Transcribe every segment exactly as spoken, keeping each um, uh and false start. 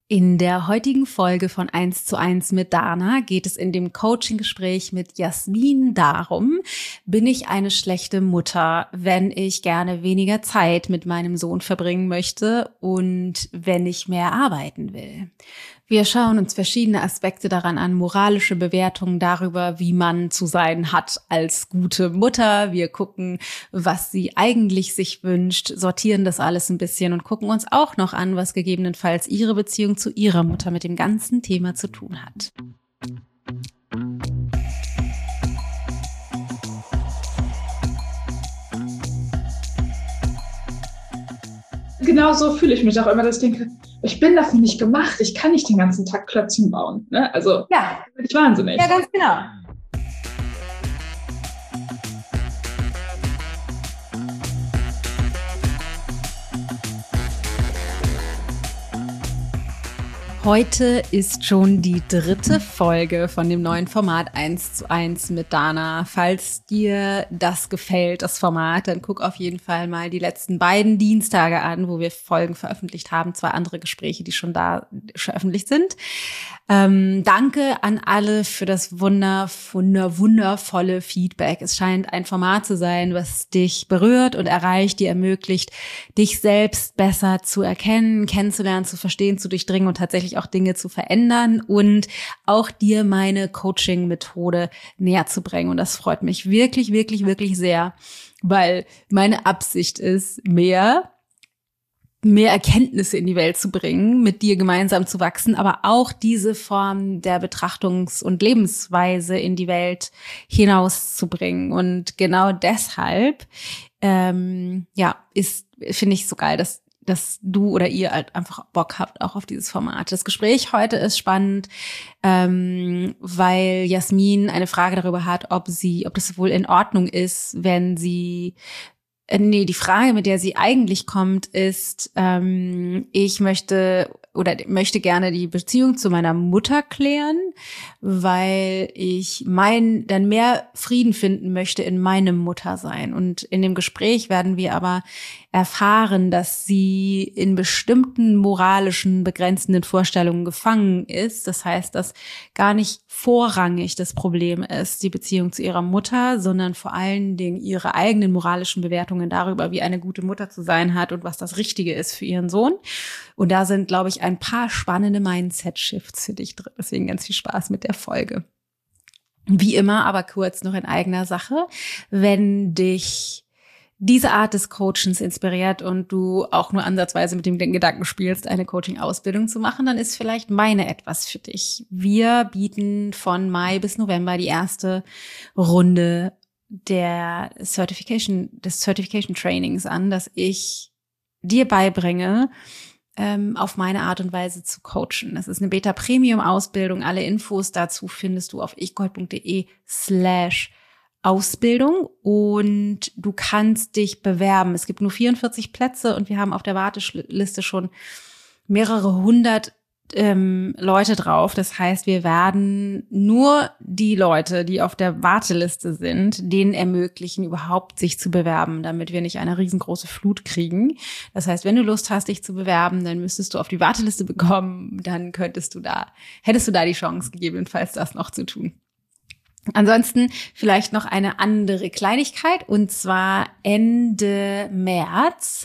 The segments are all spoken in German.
In der heutigen Folge von eins zu eins mit Dana geht es in dem Coaching-Gespräch mit Jasmin darum, bin ich eine schlechte Mutter, wenn ich gerne weniger Zeit mit meinem Sohn verbringen möchte und wenn ich mehr arbeiten will. Wir schauen uns verschiedene Aspekte daran an, moralische Bewertungen darüber, wie man zu sein hat als gute Mutter. Wir gucken, was sie eigentlich sich wünscht, sortieren das alles ein bisschen und gucken uns auch noch an, was gegebenenfalls ihre Beziehung zu ihrer Mutter mit dem ganzen Thema zu tun hat. Genau so fühle ich mich auch immer, dass ich denke, ich bin dafür nicht gemacht, ich kann nicht den ganzen Tag Klötzchen bauen. Ne? Also, ja, bin ich wahnsinnig. Ja, ganz genau. Heute ist schon die dritte Folge von dem neuen Format eins zu eins mit Dana. Falls dir das gefällt, das Format, dann guck auf jeden Fall mal die letzten beiden Dienstage an, wo wir Folgen veröffentlicht haben. Zwei andere Gespräche, die schon da veröffentlicht sind. Ähm, danke an alle für das wunder, wunder, wundervolle Feedback. Es scheint ein Format zu sein, was dich berührt und erreicht, dir ermöglicht, dich selbst besser zu erkennen, kennenzulernen, zu verstehen, zu durchdringen und tatsächlich auch Dinge zu verändern und auch dir meine Coaching-Methode näher zu bringen. Und das freut mich wirklich, wirklich, wirklich sehr, weil meine Absicht ist, mehr mehr Erkenntnisse in die Welt zu bringen, mit dir gemeinsam zu wachsen, aber auch diese Form der Betrachtungs- und Lebensweise in die Welt hinauszubringen. Und genau deshalb, ähm, ja, ist, finde ich so geil, dass dass du oder ihr halt einfach Bock habt auch auf dieses Format. Das Gespräch heute ist spannend, ähm, weil Jasmin eine Frage darüber hat, ob sie, ob das wohl in Ordnung ist, wenn sie Nee, die Frage, mit der sie eigentlich kommt, ist, ähm, ich möchte oder möchte gerne die Beziehung zu meiner Mutter klären, weil ich mein dann mehr Frieden finden möchte in meinem Muttersein. Und in dem Gespräch werden wir aber erfahren, dass sie in bestimmten moralischen, begrenzenden Vorstellungen gefangen ist. Das heißt, dass gar nicht vorrangig das Problem ist, die Beziehung zu ihrer Mutter, sondern vor allen Dingen ihre eigenen moralischen Bewertungen darüber, wie eine gute Mutter zu sein hat und was das Richtige ist für ihren Sohn. Und da sind, glaube ich, ein paar spannende Mindset-Shifts für dich drin. Deswegen ganz viel Spaß mit der Folge. Wie immer, aber kurz noch in eigener Sache. Wenn dich diese Art des Coachings inspiriert und du auch nur ansatzweise mit dem Gedanken spielst, eine Coaching-Ausbildung zu machen, dann ist vielleicht meine etwas für dich. Wir bieten von Mai bis November die erste Runde der Certification, des Certification Trainings an, dass ich dir beibringe, ähm, auf meine Art und Weise zu coachen. Das ist eine Beta-Premium-Ausbildung. Alle Infos dazu findest du auf ichgold.de slash Ausbildung und du kannst dich bewerben. Es gibt nur vierundvierzig Plätze und wir haben auf der Warteliste schon mehrere hundert ähm, Leute drauf. Das heißt, wir werden nur die Leute, die auf der Warteliste sind, denen ermöglichen, überhaupt sich zu bewerben, damit wir nicht eine riesengroße Flut kriegen. Das heißt, wenn du Lust hast, dich zu bewerben, dann müsstest du auf die Warteliste bekommen, dann könntest du da, hättest du da die Chance, gegebenenfalls das noch zu tun. Ansonsten vielleicht noch eine andere Kleinigkeit, und zwar Ende März.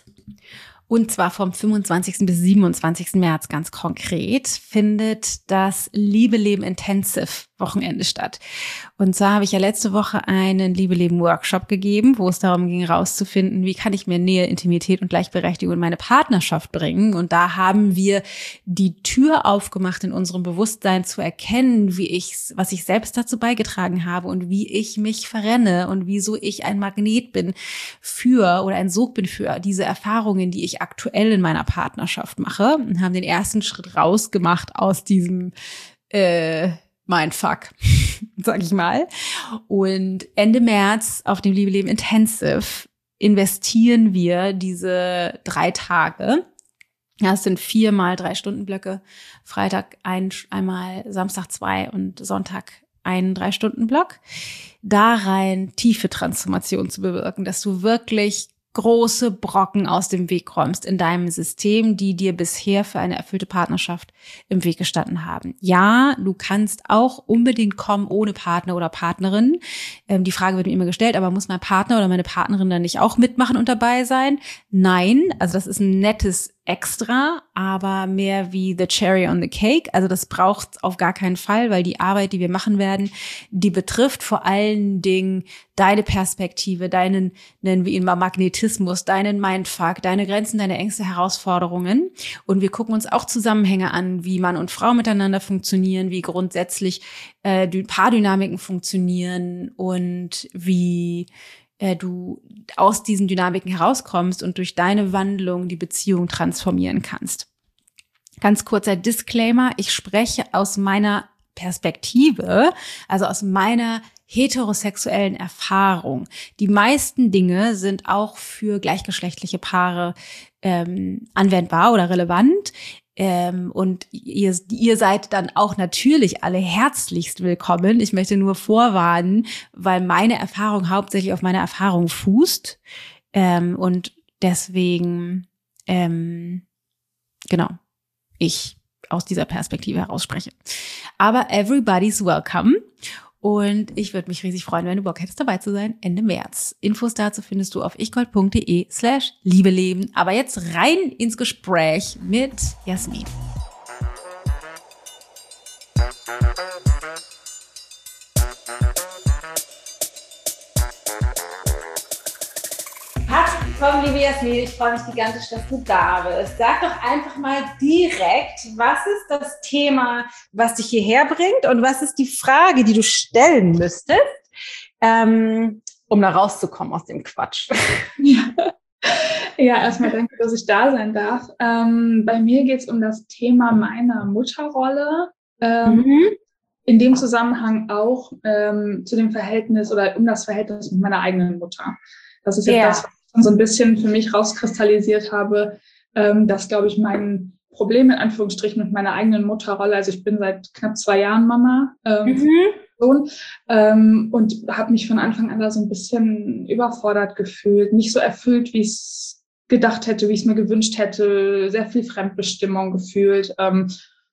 Und zwar vom fünfundzwanzigsten bis siebenundzwanzigsten März ganz konkret findet das Liebe Leben Intensive Wochenende statt. Und zwar habe ich ja letzte Woche einen Liebe Leben Workshop gegeben, wo es darum ging, rauszufinden, wie kann ich mehr Nähe, Intimität und Gleichberechtigung in meine Partnerschaft bringen. Und da haben wir die Tür aufgemacht, in unserem Bewusstsein zu erkennen, wie ich, was ich selbst dazu beigetragen habe und wie ich mich verrenne und wieso ich ein Magnet bin für oder ein Sog bin für diese Erfahrungen, die ich aktuell in meiner Partnerschaft mache, und haben den ersten Schritt rausgemacht aus diesem äh, Mindfuck, sag ich mal. Und Ende März auf dem Liebe Leben Intensive investieren wir diese drei Tage. Ja, es sind viermal drei Stunden Blöcke. Freitag ein, einmal, Samstag zwei und Sonntag einen drei Stunden Block. Da rein tiefe Transformation zu bewirken, dass du wirklich große Brocken aus dem Weg räumst in deinem System, die dir bisher für eine erfüllte Partnerschaft im Weg gestanden haben. Ja, du kannst auch unbedingt kommen ohne Partner oder Partnerin. Ähm, die Frage wird mir immer gestellt, aber muss mein Partner oder meine Partnerin dann nicht auch mitmachen und dabei sein? Nein, also das ist ein nettes Extra, aber mehr wie the cherry on the cake. Also das braucht auf gar keinen Fall, weil die Arbeit, die wir machen werden, die betrifft vor allen Dingen deine Perspektive, deinen, nennen wir ihn mal Magnetismus, deinen Mindfuck, deine Grenzen, deine Ängste, Herausforderungen. Und wir gucken uns auch Zusammenhänge an, wie Mann und Frau miteinander funktionieren, wie grundsätzlich äh, die Paardynamiken funktionieren und wie äh, du aus diesen Dynamiken herauskommst und durch deine Wandlung die Beziehung transformieren kannst. Ganz kurzer Disclaimer, ich spreche aus meiner Perspektive, also aus meiner heterosexuellen Erfahrung. Die meisten Dinge sind auch für gleichgeschlechtliche Paare ähm, anwendbar oder relevant. Ähm, und ihr, ihr seid dann auch natürlich alle herzlichst willkommen. Ich möchte nur vorwarnen, weil meine Erfahrung hauptsächlich auf meiner Erfahrung fußt. Ähm, und deswegen, ähm, genau, ich aus dieser Perspektive heraus spreche. Aber everybody's welcome. Und ich würde mich riesig freuen, wenn du Bock hättest, dabei zu sein, Ende März. Infos dazu findest du auf ichgold.de slash Liebeleben. Aber jetzt rein ins Gespräch mit Jasmin. Herzlich willkommen, liebe Jasmin. Ich freue mich gigantisch, dass du da bist. Sag doch einfach mal direkt, was ist das Thema, was dich hierher bringt und was ist die Frage, die du stellen müsstest, ähm, um da rauszukommen aus dem Quatsch? Ja, ja, erstmal danke, dass ich da sein darf. Ähm, bei mir geht es um das Thema meiner Mutterrolle. Ähm, mhm. In dem Zusammenhang auch ähm, zu dem Verhältnis oder um das Verhältnis mit meiner eigenen Mutter. Das ist jetzt ja. das, was ich so ein bisschen für mich rauskristallisiert habe, ähm, dass, glaube ich, mein Problem in Anführungsstrichen mit meiner eigenen Mutterrolle, also ich bin seit knapp zwei Jahren Mama ähm, mhm. Sohn, ähm, und habe mich von Anfang an da so ein bisschen überfordert gefühlt, nicht so erfüllt, wie ich es gedacht hätte, wie ich es mir gewünscht hätte, sehr viel Fremdbestimmung gefühlt. Ähm,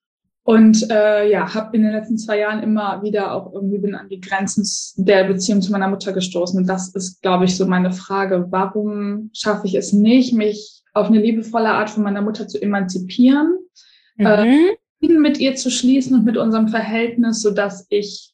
Und äh, ja, habe in den letzten zwei Jahren immer wieder auch irgendwie bin an die Grenzen der Beziehung zu meiner Mutter gestoßen. Und das ist, glaube ich, so meine Frage. Warum schaffe ich es nicht, mich auf eine liebevolle Art von meiner Mutter zu emanzipieren, mhm. äh, mit ihr zu schließen und mit unserem Verhältnis, sodass ich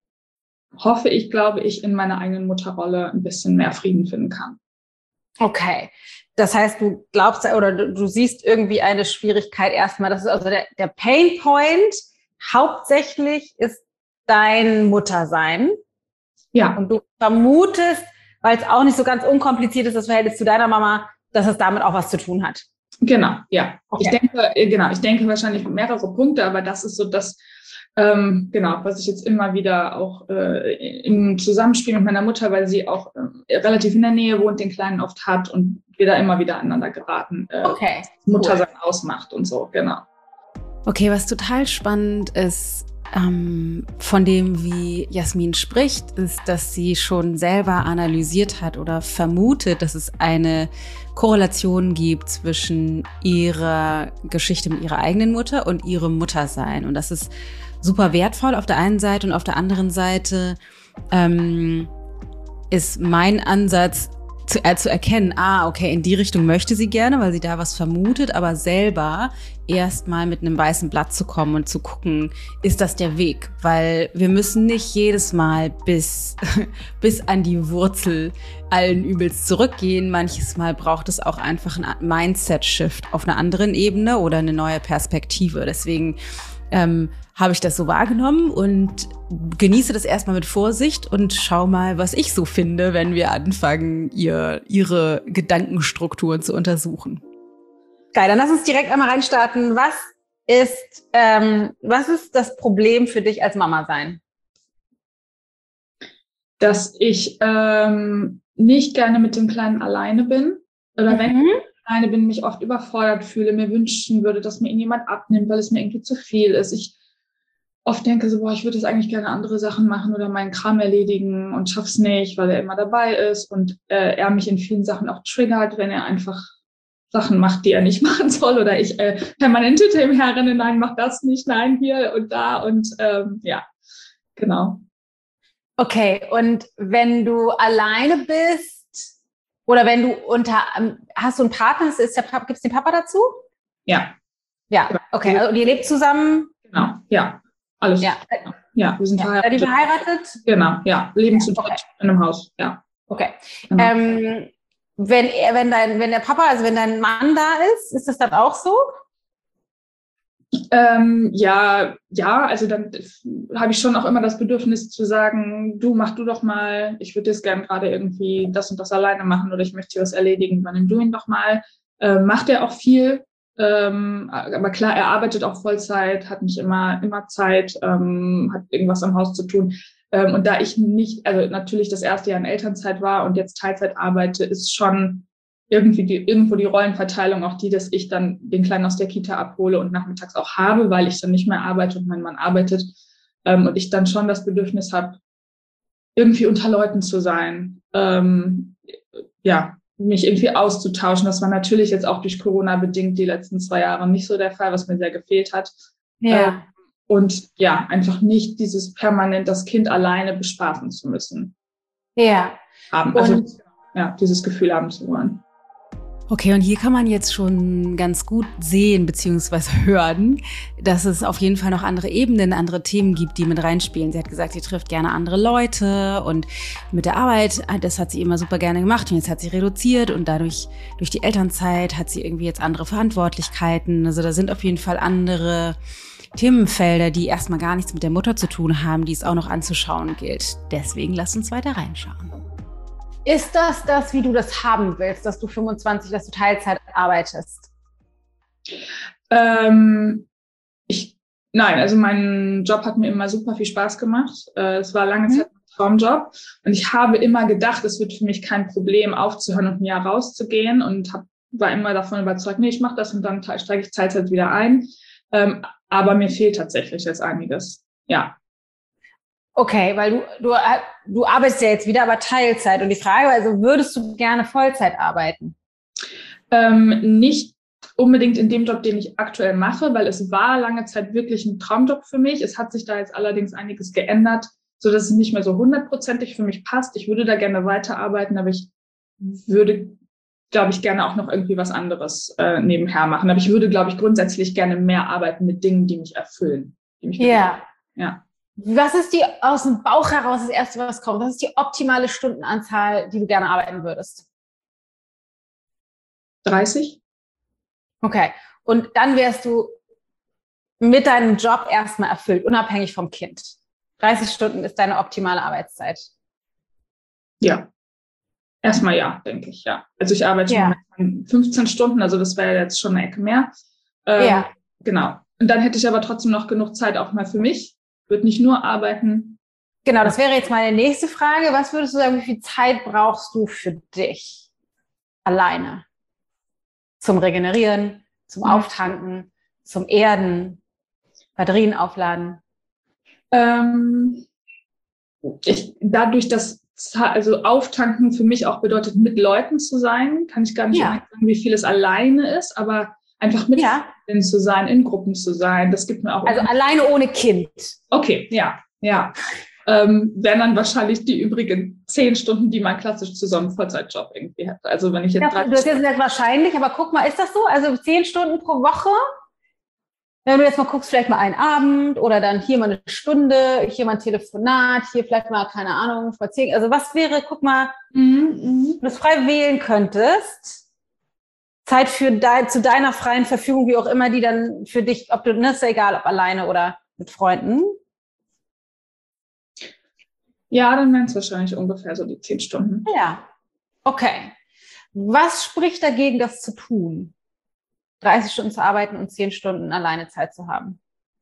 hoffe, ich glaube, ich in meiner eigenen Mutterrolle ein bisschen mehr Frieden finden kann. Okay. Das heißt, du glaubst oder du, du siehst irgendwie eine Schwierigkeit erstmal. Das ist also der, der Pain Point hauptsächlich ist dein Muttersein. Ja. Und du vermutest, weil es auch nicht so ganz unkompliziert ist, das Verhältnis zu deiner Mama, dass es damit auch was zu tun hat. Genau, ja. Okay. Ich denke, genau, ich denke wahrscheinlich mehrere Punkte, aber das ist so das, ähm, genau, was ich jetzt immer wieder auch äh, im Zusammenspiel mit meiner Mutter, weil sie auch äh, relativ in der Nähe wohnt, den Kleinen oft hat und wir da immer wieder aneinander geraten, äh, okay. Muttersein cool. ausmacht und so, genau. Okay, was total spannend ist, ähm, von dem, wie Jasmin spricht, ist, dass sie schon selber analysiert hat oder vermutet, dass es eine Korrelation gibt zwischen ihrer Geschichte mit ihrer eigenen Mutter und ihrem Muttersein. Und das ist super wertvoll auf der einen Seite und auf der anderen Seite ähm, ist mein Ansatz, Zu, äh, zu erkennen, ah, okay, in die Richtung möchte sie gerne, weil sie da was vermutet, aber selber erstmal mit einem weißen Blatt zu kommen und zu gucken, ist das der Weg? Weil wir müssen nicht jedes Mal bis, bis an die Wurzel allen Übels zurückgehen. Manches Mal braucht es auch einfach einen Mindset-Shift auf einer anderen Ebene oder eine neue Perspektive. Deswegen ähm, habe ich das so wahrgenommen und genieße das erstmal mit Vorsicht und schau mal, was ich so finde, wenn wir anfangen, ihr, ihre Gedankenstrukturen zu untersuchen. Geil, dann lass uns direkt einmal reinstarten. Was ist, ähm, was ist das Problem für dich als Mama sein? Dass ich ähm, nicht gerne mit dem Kleinen alleine bin. Oder mhm. wenn ich alleine bin, mich oft überfordert fühle, mir wünschen würde, dass mir ihn jemand abnimmt, weil es mir irgendwie zu viel ist. Ich oft denke so, boah, ich würde jetzt eigentlich gerne andere Sachen machen oder meinen Kram erledigen und schaff's nicht, weil er immer dabei ist und äh, er mich in vielen Sachen auch triggert, wenn er einfach Sachen macht, die er nicht machen soll oder ich äh, permanent hinter ihm herrenne, nein, mach das nicht, nein, hier und da und ähm, ja, genau. Okay, und wenn du alleine bist oder wenn du unter, hast du einen Partner, ist der, gibt es den Papa dazu? Ja. Ja, okay, also ihr lebt zusammen? Genau, ja, alles. Ja, ja wir sind ja. verheiratet. Seid ihr verheiratet? Genau, ja, leben zu dritt okay. in einem Haus, ja. Okay. Genau. Ähm, wenn er, wenn dein, wenn der Papa, also wenn dein Mann da ist, ist das dann auch so? Ähm, ja, ja, also dann habe ich schon auch immer das Bedürfnis zu sagen, du, mach du doch mal, ich würde jetzt gerne gerade irgendwie das und das alleine machen oder ich möchte hier was erledigen, übernimm du ihn doch mal. Ähm, macht er auch viel, ähm, aber klar, er arbeitet auch Vollzeit, hat nicht immer, immer Zeit, ähm, hat irgendwas am Haus zu tun. Ähm, und da ich nicht, also natürlich das erste Jahr in Elternzeit war und jetzt Teilzeit arbeite, ist schon irgendwie die, irgendwo die Rollenverteilung auch die, dass ich dann den Kleinen aus der Kita abhole und nachmittags auch habe, weil ich dann nicht mehr arbeite und mein Mann arbeitet. Ähm, und ich dann schon das Bedürfnis habe, irgendwie unter Leuten zu sein. Ähm, ja, mich irgendwie auszutauschen. Das war natürlich jetzt auch durch Corona bedingt die letzten zwei Jahre nicht so der Fall, was mir sehr gefehlt hat. Ja. Ähm, und ja, einfach nicht dieses permanent das Kind alleine bespaßen zu müssen. Ja. Haben. Also und, ja, dieses Gefühl haben zu wollen. Okay, und hier kann man jetzt schon ganz gut sehen bzw. hören, dass es auf jeden Fall noch andere Ebenen, andere Themen gibt, die mit reinspielen. Sie hat gesagt, sie trifft gerne andere Leute und mit der Arbeit, das hat sie immer super gerne gemacht und jetzt hat sie reduziert und dadurch, durch die Elternzeit hat sie irgendwie jetzt andere Verantwortlichkeiten. Also da sind auf jeden Fall andere Themenfelder, die erstmal gar nichts mit der Mutter zu tun haben, die es auch noch anzuschauen gilt. Deswegen lass uns weiter reinschauen. Ist das das, wie du das haben willst, dass du fünfundzwanzig, dass du Teilzeit arbeitest? Ähm, ich, nein, also mein Job hat mir immer super viel Spaß gemacht. Äh, es war lange mhm. Zeit ein Traumjob und ich habe immer gedacht, es wird für mich kein Problem, aufzuhören und ein Jahr rauszugehen und hab, war immer davon überzeugt, nee, ich mache das und dann steige ich Teilzeit wieder ein. Ähm, aber mir fehlt tatsächlich jetzt einiges, ja. Okay, weil du, du, du arbeitest ja jetzt wieder, aber Teilzeit. Und die Frage war also, würdest du gerne Vollzeit arbeiten? Ähm, nicht unbedingt in dem Job, den ich aktuell mache, weil es war lange Zeit wirklich ein Traumjob für mich. Es hat sich da jetzt allerdings einiges geändert, sodass es nicht mehr so hundertprozentig für mich passt. Ich würde da gerne weiterarbeiten, aber ich würde, glaube ich, gerne auch noch irgendwie was anderes äh, nebenher machen. Aber ich würde, glaube ich, grundsätzlich gerne mehr arbeiten mit Dingen, die mich erfüllen. Die mich ja. Ja. Was ist die, aus dem Bauch heraus das Erste, was kommt? Was ist die optimale Stundenanzahl, die du gerne arbeiten würdest? dreißig. Okay. Und dann wärst du mit deinem Job erstmal erfüllt, unabhängig vom Kind. dreißig Stunden ist deine optimale Arbeitszeit. Ja. Erstmal ja, denke ich, ja. Also ich arbeite ja. fünfzehn Stunden, also das wäre jetzt schon eine Ecke mehr. Ähm, ja. Genau. Und dann hätte ich aber trotzdem noch genug Zeit auch mal für mich. Wird nicht nur arbeiten. Genau, das wäre jetzt meine nächste Frage. Was würdest du sagen, wie viel Zeit brauchst du für dich alleine? Zum Regenerieren, zum Auftanken, zum Erden, Batterien aufladen? Ähm, ich, dadurch, dass also Auftanken für mich auch bedeutet, mit Leuten zu sein, kann ich gar nicht ja. sagen, wie viel es alleine ist, aber einfach mit ja. zu sein, in Gruppen zu sein, das gibt mir auch... Also alleine ohne Kind. Okay, ja, ja. Ähm, wären dann wahrscheinlich die übrigen zehn Stunden, die man klassisch zu so einem Vollzeitjob irgendwie hat. Also wenn ich jetzt... Ja, das ist jetzt wahrscheinlich, aber guck mal, ist das so? Also zehn Stunden pro Woche? Wenn du jetzt mal guckst, vielleicht mal einen Abend oder dann hier mal eine Stunde, hier mal ein Telefonat, hier vielleicht mal, keine Ahnung, spazieren. Also was wäre, guck mal, mhm, wenn du es frei wählen könntest... Zeit für de- zu deiner freien Verfügung, wie auch immer die dann für dich, ob du, ne, ist ja egal, ob alleine oder mit Freunden. Ja, dann wären es wahrscheinlich ungefähr so die zehn Stunden. Ja, okay. Was spricht dagegen, das zu tun? dreißig Stunden zu arbeiten und zehn Stunden alleine Zeit zu haben?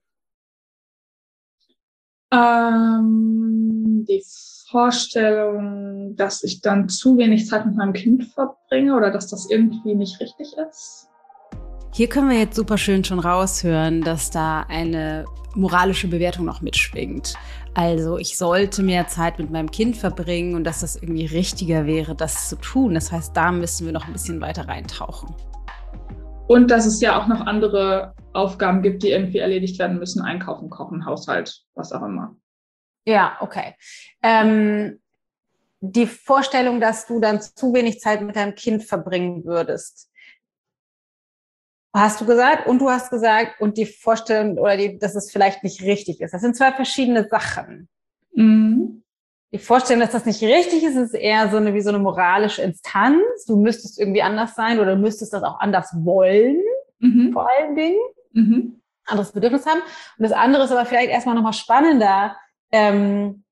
Ähm, die Vorstellung, dass ich dann zu wenig Zeit mit meinem Kind verbringe oder dass das irgendwie nicht richtig ist. Hier können wir jetzt super schön schon raushören, dass da eine moralische Bewertung noch mitschwingt. Also ich sollte mehr Zeit mit meinem Kind verbringen und dass das irgendwie richtiger wäre, das zu tun. Das heißt, da müssen wir noch ein bisschen weiter reintauchen. Und dass es ja auch noch andere Aufgaben gibt, die irgendwie erledigt werden müssen. Einkaufen, kochen, Haushalt, was auch immer. Ja, okay. Ähm, die Vorstellung, dass du dann zu wenig Zeit mit deinem Kind verbringen würdest, hast du gesagt, und du hast gesagt, und die Vorstellung, oder die, dass es vielleicht nicht richtig ist. Das sind zwei verschiedene Sachen. Mhm. Die Vorstellung, dass das nicht richtig ist, ist eher so eine, wie so eine moralische Instanz. Du müsstest irgendwie anders sein oder du müsstest das auch anders wollen, mhm. vor allen Dingen. Mhm. Anderes Bedürfnis haben. Und das andere ist aber vielleicht erstmal nochmal spannender. Ähm,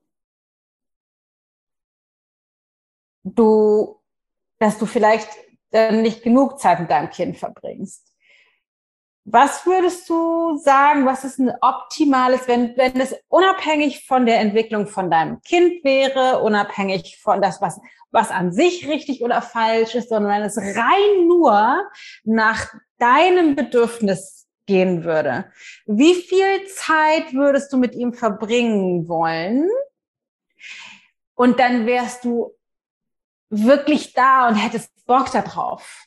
du, dass du vielleicht dann nicht genug Zeit mit deinem Kind verbringst. Was würdest du sagen, was ist ein optimales, wenn, wenn es unabhängig von der Entwicklung von deinem Kind wäre, unabhängig von das, was, was an sich richtig oder falsch ist, sondern wenn es rein nur nach deinem Bedürfnis gehen würde. Wie viel Zeit würdest du mit ihm verbringen wollen? Und dann wärst du wirklich da und hättest Bock da drauf.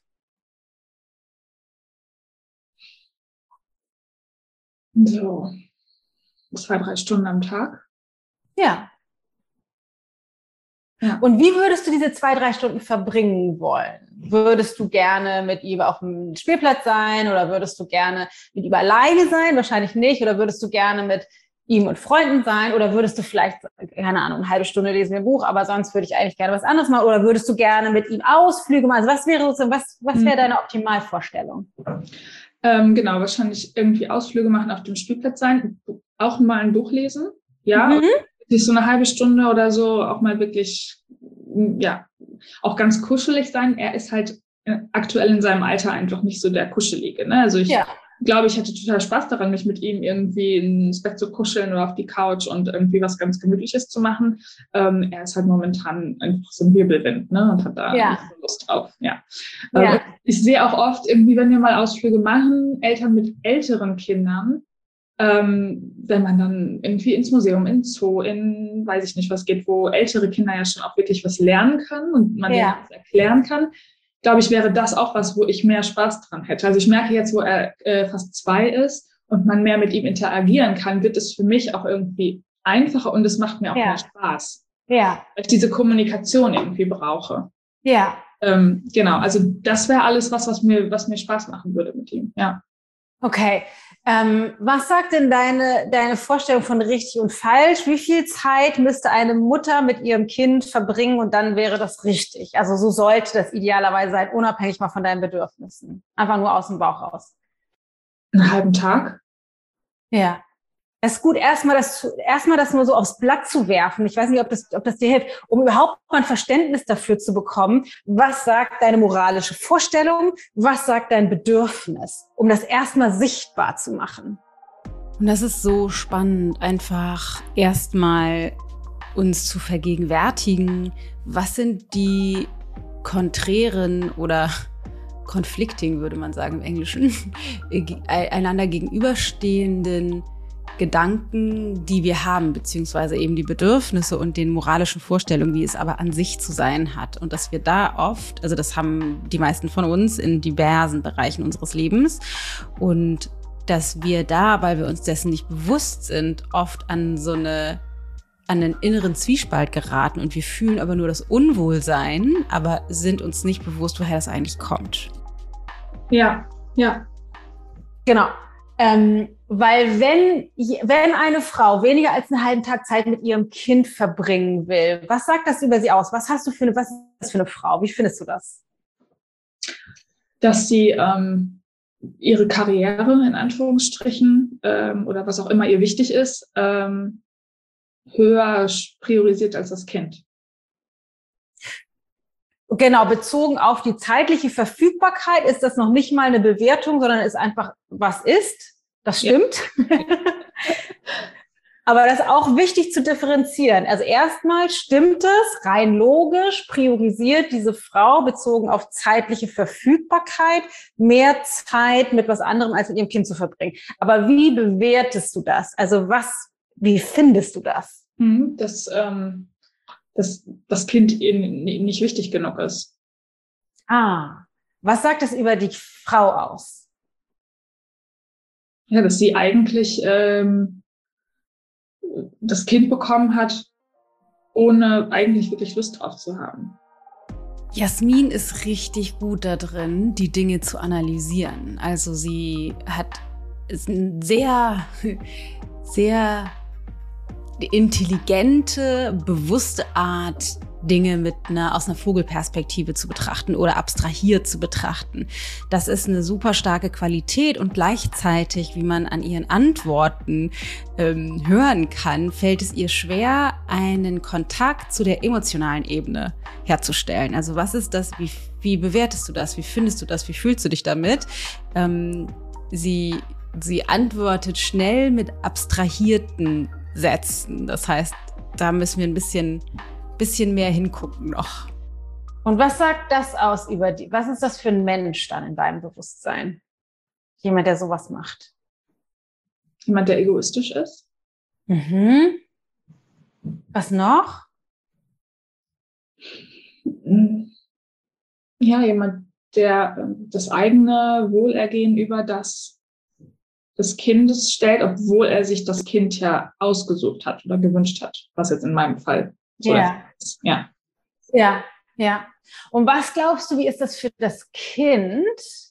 So, zwei, drei Stunden am Tag. Ja. Ja. Und wie würdest du diese zwei, drei Stunden verbringen wollen? Würdest du gerne mit ihm auf dem Spielplatz sein oder würdest du gerne mit ihm alleine sein? Wahrscheinlich nicht. Oder würdest du gerne mit ihm und Freunden sein? Oder würdest du vielleicht, keine Ahnung, eine halbe Stunde lesen wir ein Buch, aber sonst würde ich eigentlich gerne was anderes machen? Oder würdest du gerne mit ihm Ausflüge machen? Also was wäre so, was, was wäre deine Optimalvorstellung? Ähm, genau, wahrscheinlich irgendwie Ausflüge machen, auf dem Spielplatz sein, auch mal ein Buch lesen, ja, Mhm. sich so eine halbe Stunde oder so auch mal wirklich, ja, auch ganz kuschelig sein. Er ist halt aktuell in seinem Alter einfach nicht so der Kuschelige, ne? Also ich ja. glaube, ich hätte total Spaß daran, mich mit ihm irgendwie ins Bett zu kuscheln oder auf die Couch und irgendwie was ganz Gemütliches zu machen. Ähm, er ist halt momentan einfach so ein Wirbelwind, ne? Und hat da ja. nicht so Lust drauf, ja. ja. Ähm, ich sehe auch oft irgendwie, wenn wir mal Ausflüge machen, Eltern mit älteren Kindern, ähm, wenn man dann irgendwie ins Museum, in Zoo, in weiß ich nicht was geht, wo ältere Kinder ja schon auch wirklich was lernen können und man ja. denen was erklären kann, glaube ich, wäre das auch was, wo ich mehr Spaß dran hätte. Also ich merke jetzt, wo er äh, fast zwei ist und man mehr mit ihm interagieren kann, wird es für mich auch irgendwie einfacher und es macht mir auch ja. mehr Spaß. Ja. Weil ich diese Kommunikation irgendwie brauche. Ja. Ähm, genau, also das wäre alles was, was mir, was mir Spaß machen würde mit ihm, ja. Okay. Ähm, was sagt denn deine, deine Vorstellung von richtig und falsch? Wie viel Zeit müsste eine Mutter mit ihrem Kind verbringen und dann wäre das richtig? Also so sollte das idealerweise sein, unabhängig mal von deinen Bedürfnissen. Einfach nur aus dem Bauch raus. Einen halben Tag? Ja. Es ist gut, erstmal das, erstmal das nur so aufs Blatt zu werfen. Ich weiß nicht, ob das, ob das dir hilft, um überhaupt mal ein Verständnis dafür zu bekommen. Was sagt deine moralische Vorstellung? Was sagt dein Bedürfnis? Um das erstmal sichtbar zu machen. Und das ist so spannend, einfach erstmal uns zu vergegenwärtigen. Was sind die konträren oder conflicting, würde man sagen im Englischen, einander gegenüberstehenden Gedanken, die wir haben, beziehungsweise eben die Bedürfnisse und den moralischen Vorstellungen, wie es aber an sich zu sein hat. Und dass wir da oft, also das haben die meisten von uns in diversen Bereichen unseres Lebens und dass wir da, weil wir uns dessen nicht bewusst sind, oft an so eine, an einen inneren Zwiespalt geraten und wir fühlen aber nur das Unwohlsein, aber sind uns nicht bewusst, woher das eigentlich kommt. Ja, ja. Genau. Ähm, weil wenn, wenn eine Frau weniger als einen halben Tag Zeit mit ihrem Kind verbringen will, was sagt das über sie aus? Was hast du für eine, was ist das für eine Frau? Wie findest du das? Dass sie ähm, ihre Karriere in Anführungsstrichen ähm, oder was auch immer ihr wichtig ist, ähm, höher priorisiert als das Kind. Genau, bezogen auf die zeitliche Verfügbarkeit ist das noch nicht mal eine Bewertung, sondern ist einfach, was ist. Das stimmt. Ja. Aber das ist auch wichtig zu differenzieren. Also erstmal stimmt es rein logisch, priorisiert diese Frau bezogen auf zeitliche Verfügbarkeit mehr Zeit mit was anderem als mit ihrem Kind zu verbringen. Aber wie bewertest du das? Also was, wie findest du das? Dass, ähm, dass das Kind ihnen nicht wichtig genug ist. Ah, was sagt es über die Frau aus? Ja, dass sie eigentlich ähm, das Kind bekommen hat, ohne eigentlich wirklich Lust drauf zu haben. Jasmin ist richtig gut da drin, die Dinge zu analysieren. Also sie hat ist eine sehr, sehr intelligente, bewusste Art, Dinge mit einer, aus einer Vogelperspektive zu betrachten oder abstrahiert zu betrachten. Das ist eine super starke Qualität und gleichzeitig, wie man an ihren Antworten ähm, hören kann, fällt es ihr schwer, einen Kontakt zu der emotionalen Ebene herzustellen. Also was ist das? Wie, wie bewertest du das? Wie findest du das? Wie fühlst du dich damit? Ähm, sie, sie antwortet schnell mit abstrahierten Sätzen. Das heißt, da müssen wir ein bisschen bisschen mehr hingucken noch. Und was sagt das aus über die, was ist das für ein Mensch dann in deinem Bewusstsein? Jemand, der sowas macht. Jemand, der egoistisch ist. Mhm. Was noch? Ja, jemand, der das eigene Wohlergehen über das des Kindes stellt, obwohl er sich das Kind ja ausgesucht hat oder gewünscht hat, was jetzt in meinem Fall so ja. ist. Ja. Ja, ja. Und was glaubst du, wie ist das für das Kind,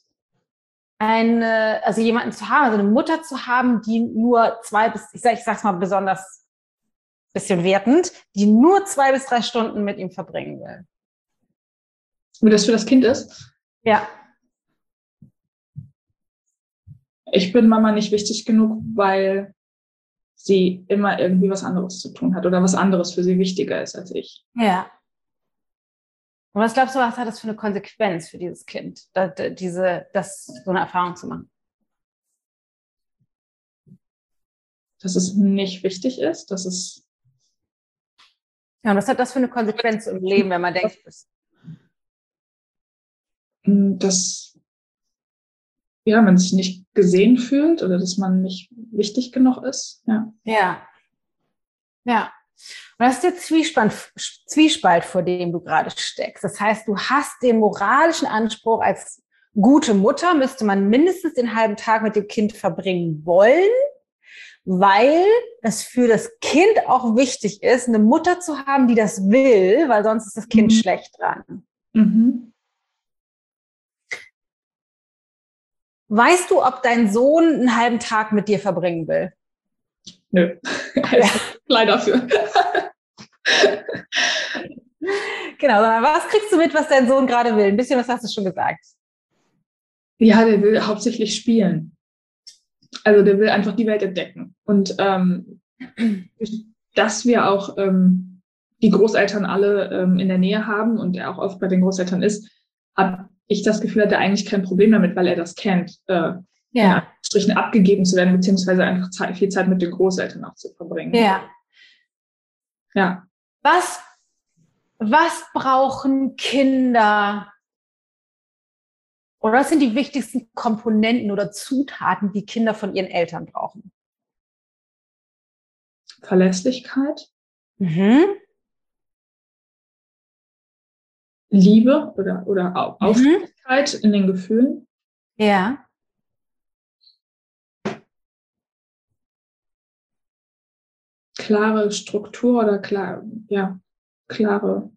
eine, also jemanden zu haben, also eine Mutter zu haben, die nur zwei bis, ich sag, ich sag's mal besonders bisschen wertend, die nur zwei bis drei Stunden mit ihm verbringen will? Wie das für das Kind ist? Ja. Ich bin Mama nicht wichtig genug, weil sie immer irgendwie was anderes zu tun hat oder was anderes für sie wichtiger ist als ich. Ja. Und was glaubst du, was hat das für eine Konsequenz für dieses Kind, da, da, diese, das, so eine Erfahrung zu machen? Dass es nicht wichtig ist, dass es... Ja, und was hat das für eine Konsequenz im Leben, wenn man denkt, dass ja, man sich nicht gesehen fühlt oder dass man nicht wichtig genug ist. Ja. Ja. Ja. Und das ist der Zwiespalt, Zwiespalt, vor dem du gerade steckst. Das heißt, du hast den moralischen Anspruch, als gute Mutter müsste man mindestens den halben Tag mit dem Kind verbringen wollen, weil es für das Kind auch wichtig ist, eine Mutter zu haben, die das will, weil sonst ist das Kind mhm. schlecht dran. Mhm. Weißt du, ob dein Sohn einen halben Tag mit dir verbringen will? Nö, also, leider für. Genau, was kriegst du mit, was dein Sohn gerade will? Ein bisschen was hast du schon gesagt. Ja, der will hauptsächlich spielen. Also der will einfach die Welt entdecken. Und ähm, dass wir auch ähm, die Großeltern alle ähm, in der Nähe haben und er auch oft bei den Großeltern ist, habe ich das Gefühl, hat er eigentlich kein Problem damit, weil er das kennt, äh, ja. in Strichen abgegeben zu werden, beziehungsweise einfach Zeit, viel Zeit mit den Großeltern auch zu verbringen. Ja. Ja. Was, was brauchen Kinder? Oder was sind die wichtigsten Komponenten oder Zutaten, die Kinder von ihren Eltern brauchen? Verlässlichkeit. Mhm. Liebe oder, oder Aufrichtigkeit mhm. in den Gefühlen. Ja. Klare Struktur oder klar, ja, klare,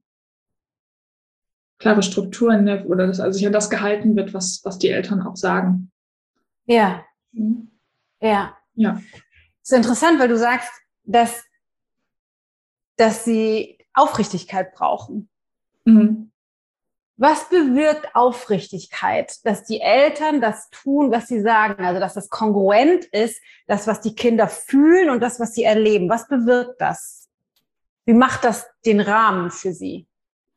klare Strukturen oder dass also sich an das gehalten wird, was, was die Eltern auch sagen. Ja. Mhm. Ja. Ja. Das ist interessant, weil du sagst, dass, dass sie Aufrichtigkeit brauchen. Mhm. Was bewirkt Aufrichtigkeit, dass die Eltern das tun, was sie sagen, also dass das kongruent ist, das, was die Kinder fühlen und das, was sie erleben? Was bewirkt das? Wie macht das den Rahmen für sie?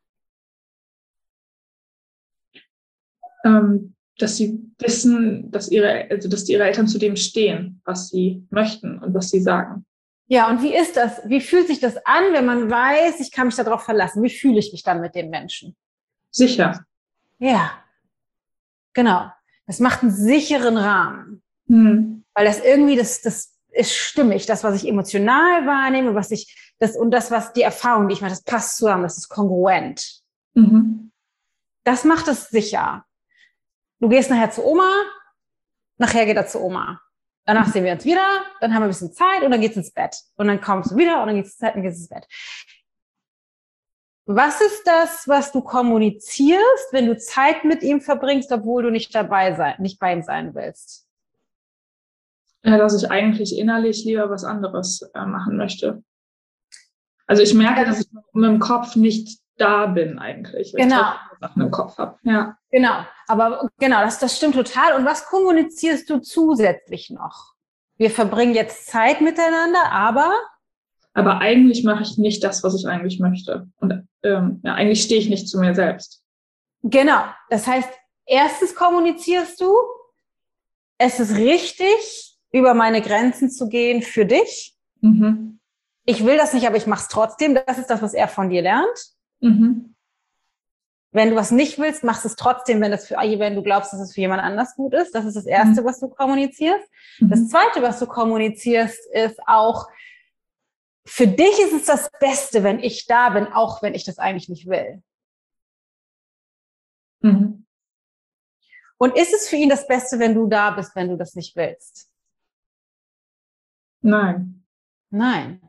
Ähm, dass sie wissen, dass ihre, also dass ihre Eltern zu dem stehen, was sie möchten und was sie sagen. Ja, und wie ist das? Wie fühlt sich das an, wenn man weiß, ich kann mich darauf verlassen? Wie fühle ich mich dann mit den Menschen? Sicher. Ja, genau. Das macht einen sicheren Rahmen. Hm. Weil das irgendwie, das, das ist stimmig. Das, was ich emotional wahrnehme, was ich, das, und das, was die Erfahrung, die ich mache, das passt zusammen, das ist kongruent. Mhm. Das macht es sicher. Du gehst nachher zu Oma, nachher geht er zu Oma. Danach sehen wir uns wieder, dann haben wir ein bisschen Zeit und dann geht's ins Bett. Und dann kommst du wieder und dann geht's ins Bett und geht's ins Bett. Was ist das, was du kommunizierst, wenn du Zeit mit ihm verbringst, obwohl du nicht dabei sein, nicht bei ihm sein willst? Ja, dass ich eigentlich innerlich lieber was anderes äh, machen möchte. Also ich merke, dass ich mit dem Kopf nicht da bin eigentlich, weil genau. ich Sachen im Kopf habe. Ja. Genau, aber genau, das, das stimmt total. Und was kommunizierst du zusätzlich noch? Wir verbringen jetzt Zeit miteinander, aber... Aber eigentlich mache ich nicht das, was ich eigentlich möchte. Und ähm, ja, eigentlich stehe ich nicht zu mir selbst. Genau, das heißt, erstens kommunizierst du, es ist richtig, über meine Grenzen zu gehen für dich. Mhm. Ich will das nicht, aber ich mache es trotzdem. Das ist das, was er von dir lernt. Mhm. Wenn du was nicht willst, machst es trotzdem, wenn, das für, wenn du glaubst, dass es für jemand anders gut ist. Das ist das Erste, was du kommunizierst. Mhm. Das Zweite, was du kommunizierst, ist auch, für dich ist es das Beste, wenn ich da bin, auch wenn ich das eigentlich nicht will. Mhm. Und ist es für ihn das Beste, wenn du da bist, wenn du das nicht willst? Nein. Nein.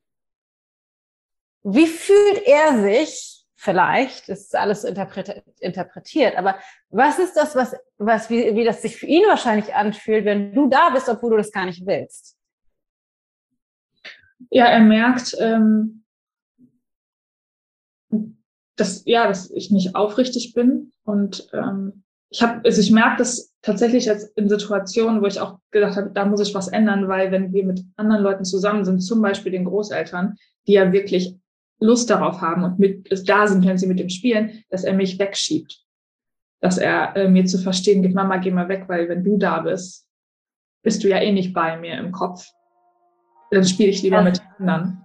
Wie fühlt er sich? Vielleicht, das ist alles interpretiert, aber was ist das, was, was, wie, wie das sich für ihn wahrscheinlich anfühlt, wenn du da bist, obwohl du das gar nicht willst? Ja, er merkt, ähm, dass, ja, dass ich nicht aufrichtig bin und ähm, ich habe, also ich merke das tatsächlich jetzt in Situationen, wo ich auch gedacht habe, da muss ich was ändern, weil wenn wir mit anderen Leuten zusammen sind, zum Beispiel den Großeltern, die ja wirklich Lust darauf haben und mit da sind, wenn sie mit dem spielen, dass er mich wegschiebt. Dass er äh, mir zu verstehen gibt, Mama, geh mal weg, weil wenn du da bist, bist du ja eh nicht bei mir im Kopf. Dann spiele ich lieber mit anderen.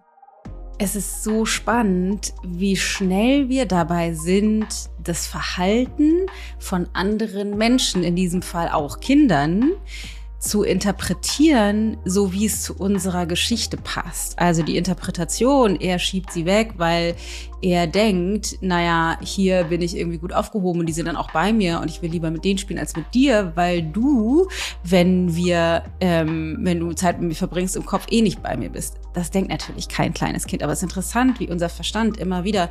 Es ist so spannend, wie schnell wir dabei sind, das Verhalten von anderen Menschen, in diesem Fall auch Kindern, zu interpretieren, so wie es zu unserer Geschichte passt. Also die Interpretation, er schiebt sie weg, weil er denkt, naja, hier bin ich irgendwie gut aufgehoben und die sind dann auch bei mir und ich will lieber mit denen spielen als mit dir, weil du, wenn wir, ähm, wenn du Zeit mit mir verbringst, im Kopf eh nicht bei mir bist. Das denkt natürlich kein kleines Kind, aber es ist interessant, wie unser Verstand immer wieder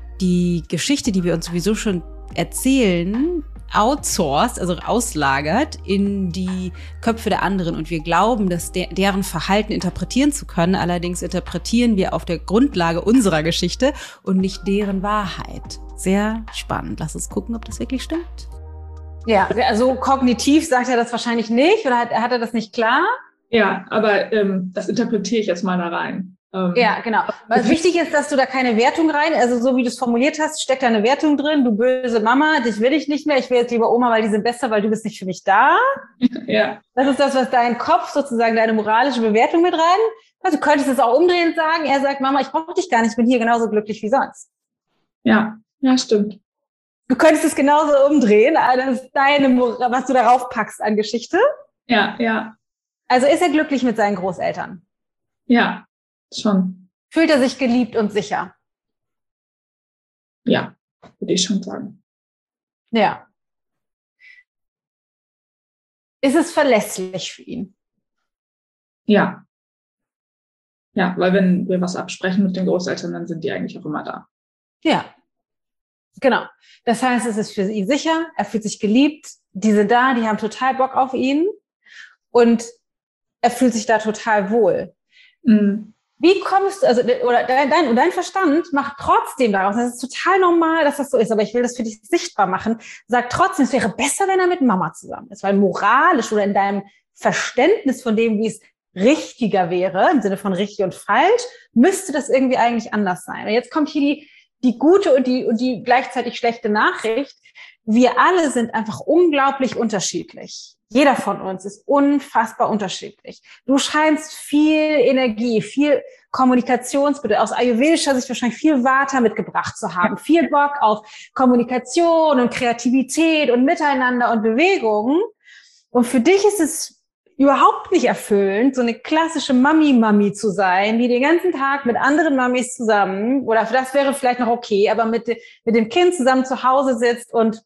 die Geschichte, die wir uns sowieso schon erzählen, outsourced, also auslagert in die Köpfe der anderen und wir glauben, dass de- deren Verhalten interpretieren zu können. Allerdings interpretieren wir auf der Grundlage unserer Geschichte und nicht deren Wahrheit. Sehr spannend. Lass uns gucken, ob das wirklich stimmt. Ja, also kognitiv sagt er das wahrscheinlich nicht oder hat, hat er das nicht klar? Ja, aber ähm, das interpretiere ich jetzt mal da rein. Ähm, ja, genau. Was wichtig ist, dass du da keine Wertung rein, also so wie du es formuliert hast, steckt da eine Wertung drin. Du böse Mama, dich will ich nicht mehr. Ich will jetzt lieber Oma, weil die sind besser, weil du bist nicht für mich da. Ja. Das ist das, was dein Kopf sozusagen, deine moralische Bewertung mit rein. Also du könntest es auch umdrehend sagen. Er sagt, Mama, ich brauche dich gar nicht, ich bin hier genauso glücklich wie sonst. Ja, ja, stimmt. Du könntest es genauso umdrehen. Das ist deine, was du darauf packst an Geschichte. Ja, ja. Also ist er glücklich mit seinen Großeltern? Ja, schon. Fühlt er sich geliebt und sicher? Ja, würde ich schon sagen. Ja. Ist es verlässlich für ihn? Ja. Ja, weil wenn wir was absprechen mit den Großeltern, dann sind die eigentlich auch immer da. Ja, genau. Das heißt, es ist für ihn sicher, er fühlt sich geliebt, die sind da, die haben total Bock auf ihn und er fühlt sich da total wohl. Mhm. Wie kommst du, also, oder dein, dein Verstand macht trotzdem daraus, das ist total normal, dass das so ist, aber ich will das für dich sichtbar machen, sagt trotzdem, es wäre besser, wenn er mit Mama zusammen ist, weil moralisch oder in deinem Verständnis von dem, wie es richtiger wäre, im Sinne von richtig und falsch, müsste das irgendwie eigentlich anders sein. Und jetzt kommt hier die, die gute und die, und die gleichzeitig schlechte Nachricht. Wir alle sind einfach unglaublich unterschiedlich. Jeder von uns ist unfassbar unterschiedlich. Du scheinst viel Energie, viel Kommunikationsbedürfnis, aus ayurvedischer Sicht wahrscheinlich viel Vata mitgebracht zu haben, viel Bock auf Kommunikation und Kreativität und Miteinander und Bewegung. Und für dich ist es überhaupt nicht erfüllend, so eine klassische Mami-Mami zu sein, die den ganzen Tag mit anderen Mamis zusammen, oder das wäre vielleicht noch okay, aber mit, mit dem Kind zusammen zu Hause sitzt und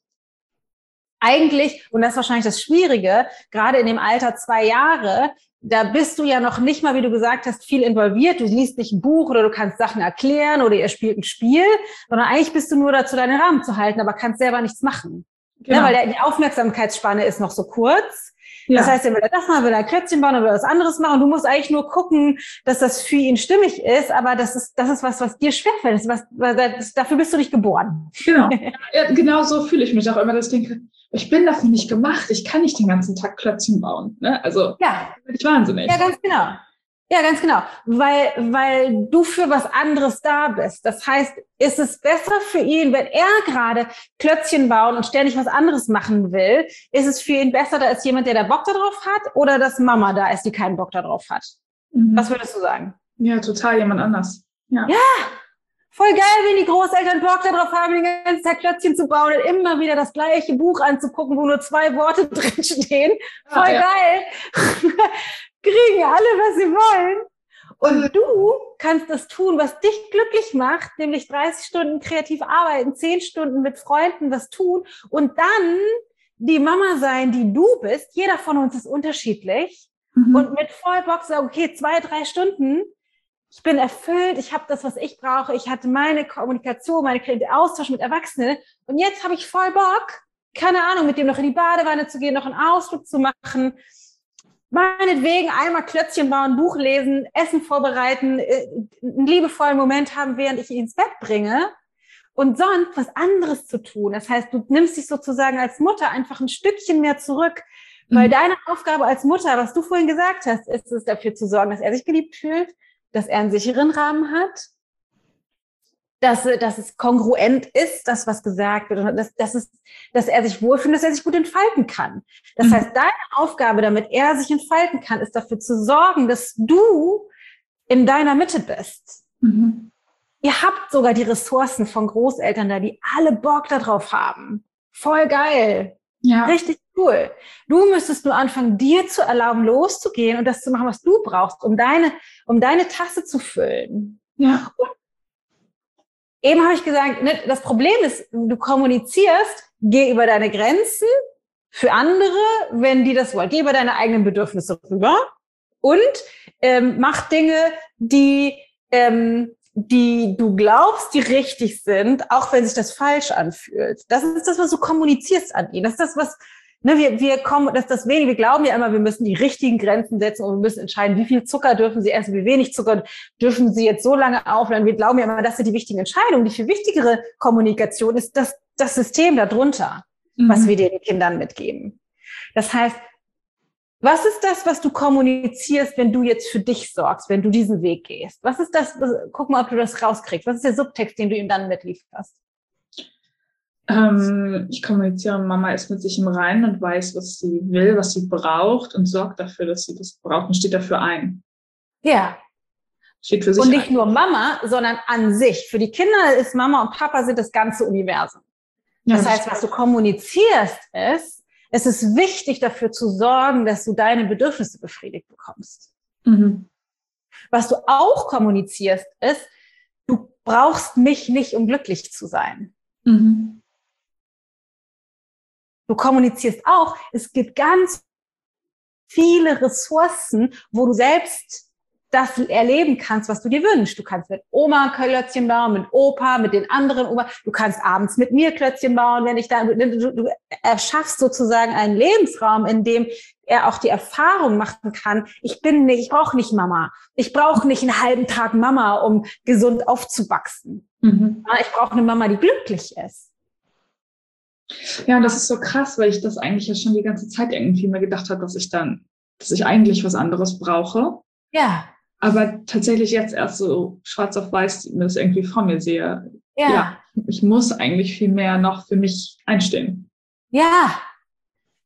eigentlich, und das ist wahrscheinlich das Schwierige, gerade in dem Alter zwei Jahre, da bist du ja noch nicht mal, wie du gesagt hast, viel involviert. Du liest nicht ein Buch oder du kannst Sachen erklären oder ihr spielt ein Spiel, sondern eigentlich bist du nur dazu, deinen Rahmen zu halten, aber kannst selber nichts machen. Genau. Ja, weil der, die Aufmerksamkeitsspanne ist noch so kurz. Ja. Das heißt, er will das machen, will ein Klötzchen bauen, er will was anderes machen. Du musst eigentlich nur gucken, dass das für ihn stimmig ist, aber das ist, das ist was, was dir schwerfällt. Das ist was, das, dafür bist du nicht geboren. Genau. Ja, genau so fühle ich mich auch immer, dass ich denke, ich bin dafür nicht gemacht. Ich kann nicht den ganzen Tag Klötzchen bauen. Ne? Also, ja. bin ich wahnsinnig. Ja, ganz genau. Ja, ganz genau. Weil, weil du für was anderes da bist. Das heißt, ist es besser für ihn, wenn er gerade Klötzchen bauen und ständig was anderes machen will, ist es für ihn besser, da ist jemand, der da Bock darauf hat, oder dass Mama da ist, die keinen Bock darauf hat? Mhm. Was würdest du sagen? Ja, total jemand anders. Ja. Ja. Voll geil, wenn die Großeltern Bock darauf haben, den ganzen Tag Klötzchen zu bauen und immer wieder das gleiche Buch anzugucken, wo nur zwei Worte drinstehen. Voll ah, ja. geil. Kriegen alle, was sie wollen. Und du kannst das tun, was dich glücklich macht, nämlich dreißig Stunden kreativ arbeiten, zehn Stunden mit Freunden was tun und dann die Mama sein, die du bist. Jeder von uns ist unterschiedlich. Mhm. Und mit voll Bock sagen, okay, zwei, drei Stunden, ich bin erfüllt, ich habe das, was ich brauche, ich hatte meine Kommunikation, meine Austausch mit Erwachsenen und jetzt habe ich voll Bock, keine Ahnung, mit dem noch in die Badewanne zu gehen, noch einen Ausflug zu machen, meinetwegen einmal Klötzchen bauen, Buch lesen, Essen vorbereiten, einen liebevollen Moment haben, während ich ihn ins Bett bringe und sonst was anderes zu tun. Das heißt, du nimmst dich sozusagen als Mutter einfach ein Stückchen mehr zurück, weil mhm. deine Aufgabe als Mutter, was du vorhin gesagt hast, ist es, dafür zu sorgen, dass er sich geliebt fühlt, dass er einen sicheren Rahmen hat, dass, dass es kongruent ist, das, was gesagt wird, und dass, dass, es, dass er sich wohlfühlt, dass er sich gut entfalten kann. Das mhm. heißt, deine Aufgabe, damit er sich entfalten kann, ist dafür zu sorgen, dass du in deiner Mitte bist. Mhm. Ihr habt sogar die Ressourcen von Großeltern da, die alle Bock darauf haben. Voll geil. Ja. Richtig cool. Du müsstest nur anfangen, dir zu erlauben, loszugehen und das zu machen, was du brauchst, um deine, um deine Tasse zu füllen. Ja. Und eben habe ich gesagt, ne, das Problem ist, du kommunizierst, geh über deine Grenzen für andere, wenn die das wollen. Geh über deine eigenen Bedürfnisse rüber und ähm, mach Dinge, die ähm, die du glaubst, die richtig sind, auch wenn sich das falsch anfühlt. Das ist das, was du kommunizierst an ihn. Das ist das, was, ne, wir, wir kommen, das ist das wenig, wir glauben ja immer, wir müssen die richtigen Grenzen setzen und wir müssen entscheiden, wie viel Zucker dürfen sie essen, wie wenig Zucker dürfen sie jetzt so lange aufladen. Wir glauben ja immer, das sind die wichtigen Entscheidungen. Die viel wichtigere Kommunikation ist das, das System darunter, mhm. was wir den Kindern mitgeben. Das heißt, was ist das, was du kommunizierst, wenn du jetzt für dich sorgst, wenn du diesen Weg gehst? Was ist das? Guck mal, ob du das rauskriegst. Was ist der Subtext, den du ihm dann mitlieferst? Ähm, ich kommuniziere, Mama ist mit sich im Reinen und weiß, was sie will, was sie braucht und sorgt dafür, dass sie das braucht und steht dafür ein. Ja. Steht für sich und nicht ein. nur Mama, sondern an sich. Für die Kinder ist Mama und Papa sind das ganze Universum. Ja, das heißt, was du kommunizierst ist, es ist wichtig, dafür zu sorgen, dass du deine Bedürfnisse befriedigt bekommst. Mhm. Was du auch kommunizierst, ist, du brauchst mich nicht, um glücklich zu sein. Mhm. Du kommunizierst auch, es gibt ganz viele Ressourcen, wo du selbst das erleben kannst, was du dir wünschst. Du kannst mit Oma Klötzchen bauen, mit Opa, mit den anderen Oma. Du kannst abends mit mir Klötzchen bauen, wenn ich da, du, du erschaffst sozusagen einen Lebensraum, in dem er auch die Erfahrung machen kann, ich bin nicht, ich brauche nicht Mama. Ich brauche nicht einen halben Tag Mama, um gesund aufzuwachsen. Mhm. Ich brauche eine Mama, die glücklich ist. Ja, und das ist so krass, weil ich das eigentlich ja schon die ganze Zeit irgendwie mir gedacht habe, dass ich dann, dass ich eigentlich was anderes brauche. Ja. Aber tatsächlich jetzt erst so schwarz auf weiß mir das irgendwie vor mir sehe. Ja. ja. Ich muss eigentlich viel mehr noch für mich einstehen. Ja.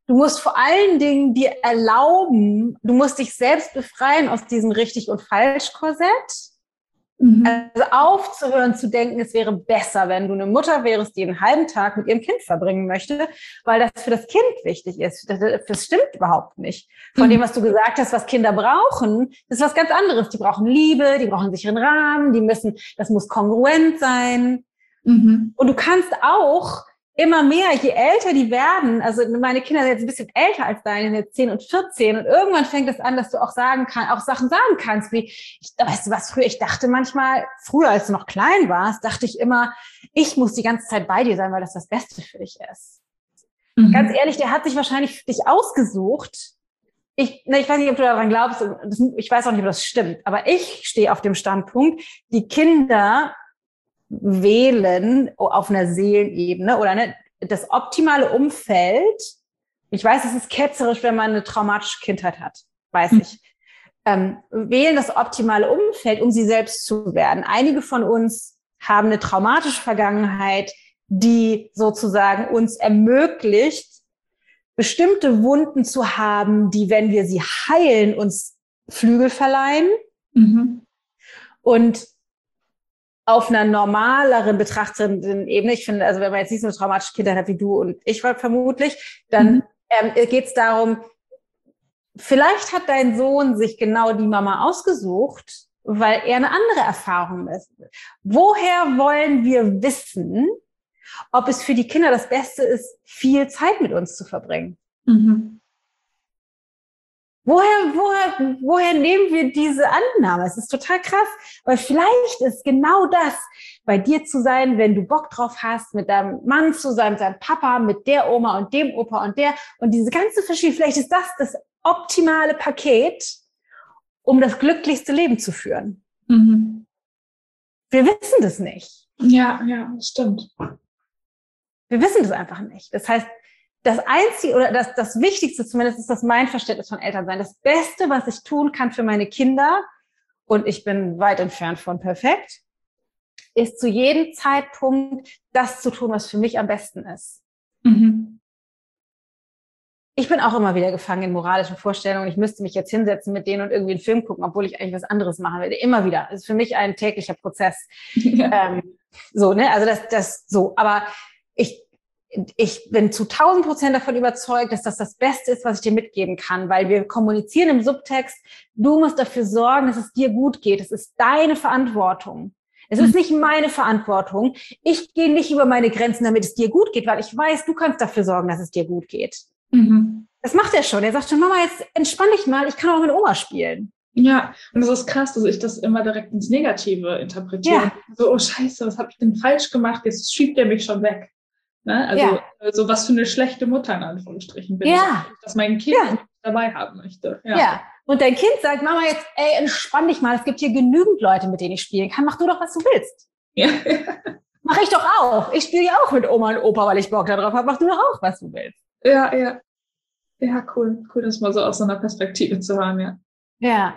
du musst vor allen Dingen dir erlauben, du musst dich selbst befreien aus diesem Richtig- und Falsch-Korsett. Mhm. Also aufzuhören zu denken, es wäre besser, wenn du eine Mutter wärst, die einen halben Tag mit ihrem Kind verbringen möchte, weil das für das Kind wichtig ist. Das, das stimmt überhaupt nicht. Von mhm. dem, was du gesagt hast, was Kinder brauchen, ist was ganz anderes. Die brauchen Liebe, die brauchen einen sicheren Rahmen, die müssen, das muss kongruent sein. Mhm. Und du kannst auch immer mehr, je älter die werden, also meine Kinder sind jetzt ein bisschen älter als deine, jetzt zehn und vierzehn, und irgendwann fängt es an, dass du auch sagen kannst, auch Sachen sagen kannst, wie, ich, weißt du was, früher, ich dachte manchmal, früher, als du noch klein warst, dachte ich immer, ich muss die ganze Zeit bei dir sein, weil das das Beste für dich ist. Mhm. Ganz ehrlich, der hat sich wahrscheinlich dich ausgesucht. Ich, ne, ich weiß nicht, ob du daran glaubst, das, ich weiß auch nicht, ob das stimmt, aber ich stehe auf dem Standpunkt, die Kinder wählen auf einer Seelenebene oder ne, das optimale Umfeld. Ich weiß, es ist ketzerisch, wenn man eine traumatische Kindheit hat, weiß mhm. ich. Ähm, wählen das optimale Umfeld, um sie selbst zu werden. Einige von uns haben eine traumatische Vergangenheit, die sozusagen uns ermöglicht, bestimmte Wunden zu haben, die, wenn wir sie heilen, uns Flügel verleihen. Mhm. Und auf einer normaleren, betrachtenden Ebene, ich finde, also wenn man jetzt nicht so eine traumatische Kindheit hat wie du und ich war vermutlich, dann mhm. ähm, geht es darum, vielleicht hat dein Sohn sich genau die Mama ausgesucht, weil er eine andere Erfahrung ist. Woher wollen wir wissen, ob es für die Kinder das Beste ist, viel Zeit mit uns zu verbringen? Mhm. Woher, woher, woher nehmen wir diese Annahme? Es ist total krass, weil vielleicht ist genau das, bei dir zu sein, wenn du Bock drauf hast, mit deinem Mann zu sein, mit deinem Papa, mit der Oma und dem Opa und der und diese ganze Verschiedene, vielleicht ist das das optimale Paket, um das glücklichste Leben zu führen. Mhm. Wir wissen das nicht. Ja, ja, das stimmt. Wir wissen das einfach nicht. Das heißt, das Einzige oder das, das Wichtigste zumindest ist das mein Verständnis von Elternsein. Das Beste, was ich tun kann für meine Kinder, und ich bin weit entfernt von perfekt, ist zu jedem Zeitpunkt das zu tun, was für mich am besten ist. Mhm. Ich bin auch immer wieder gefangen in moralischen Vorstellungen. Ich müsste mich jetzt hinsetzen mit denen und irgendwie einen Film gucken, obwohl ich eigentlich was anderes machen will. Immer wieder. Das ist für mich ein täglicher Prozess. Ja. Ähm, so, ne? Also das, das so. Aber ich Ich bin zu tausend Prozent davon überzeugt, dass das das Beste ist, was ich dir mitgeben kann, weil wir kommunizieren im Subtext, du musst dafür sorgen, dass es dir gut geht. Es ist deine Verantwortung. Es ist nicht meine Verantwortung. Ich gehe nicht über meine Grenzen, damit es dir gut geht, weil ich weiß, du kannst dafür sorgen, dass es dir gut geht. Mhm. Das macht er schon. Er sagt schon, Mama, jetzt entspann dich mal, ich kann auch mit Oma spielen. Ja, und das ist krass, dass ich das immer direkt ins Negative interpretiere. Ja. So, oh Scheiße, was habe ich denn falsch gemacht? Jetzt schiebt er mich schon weg. Ne? Also, ja. also was für eine schlechte Mutter in Anführungsstrichen bin ja. ich, dass mein Kind ja. dabei haben möchte. Ja. ja, und dein Kind sagt, Mama, jetzt ey, entspann dich mal, es gibt hier genügend Leute, mit denen ich spielen kann, mach du doch, was du willst. Ja. Mach ich doch auch. Ich spiele ja auch mit Oma und Opa, weil ich Bock darauf habe, mach du doch auch, was du willst. Ja, ja. Ja, cool. Cool, das mal so aus so einer Perspektive zu hören, ja. Ja,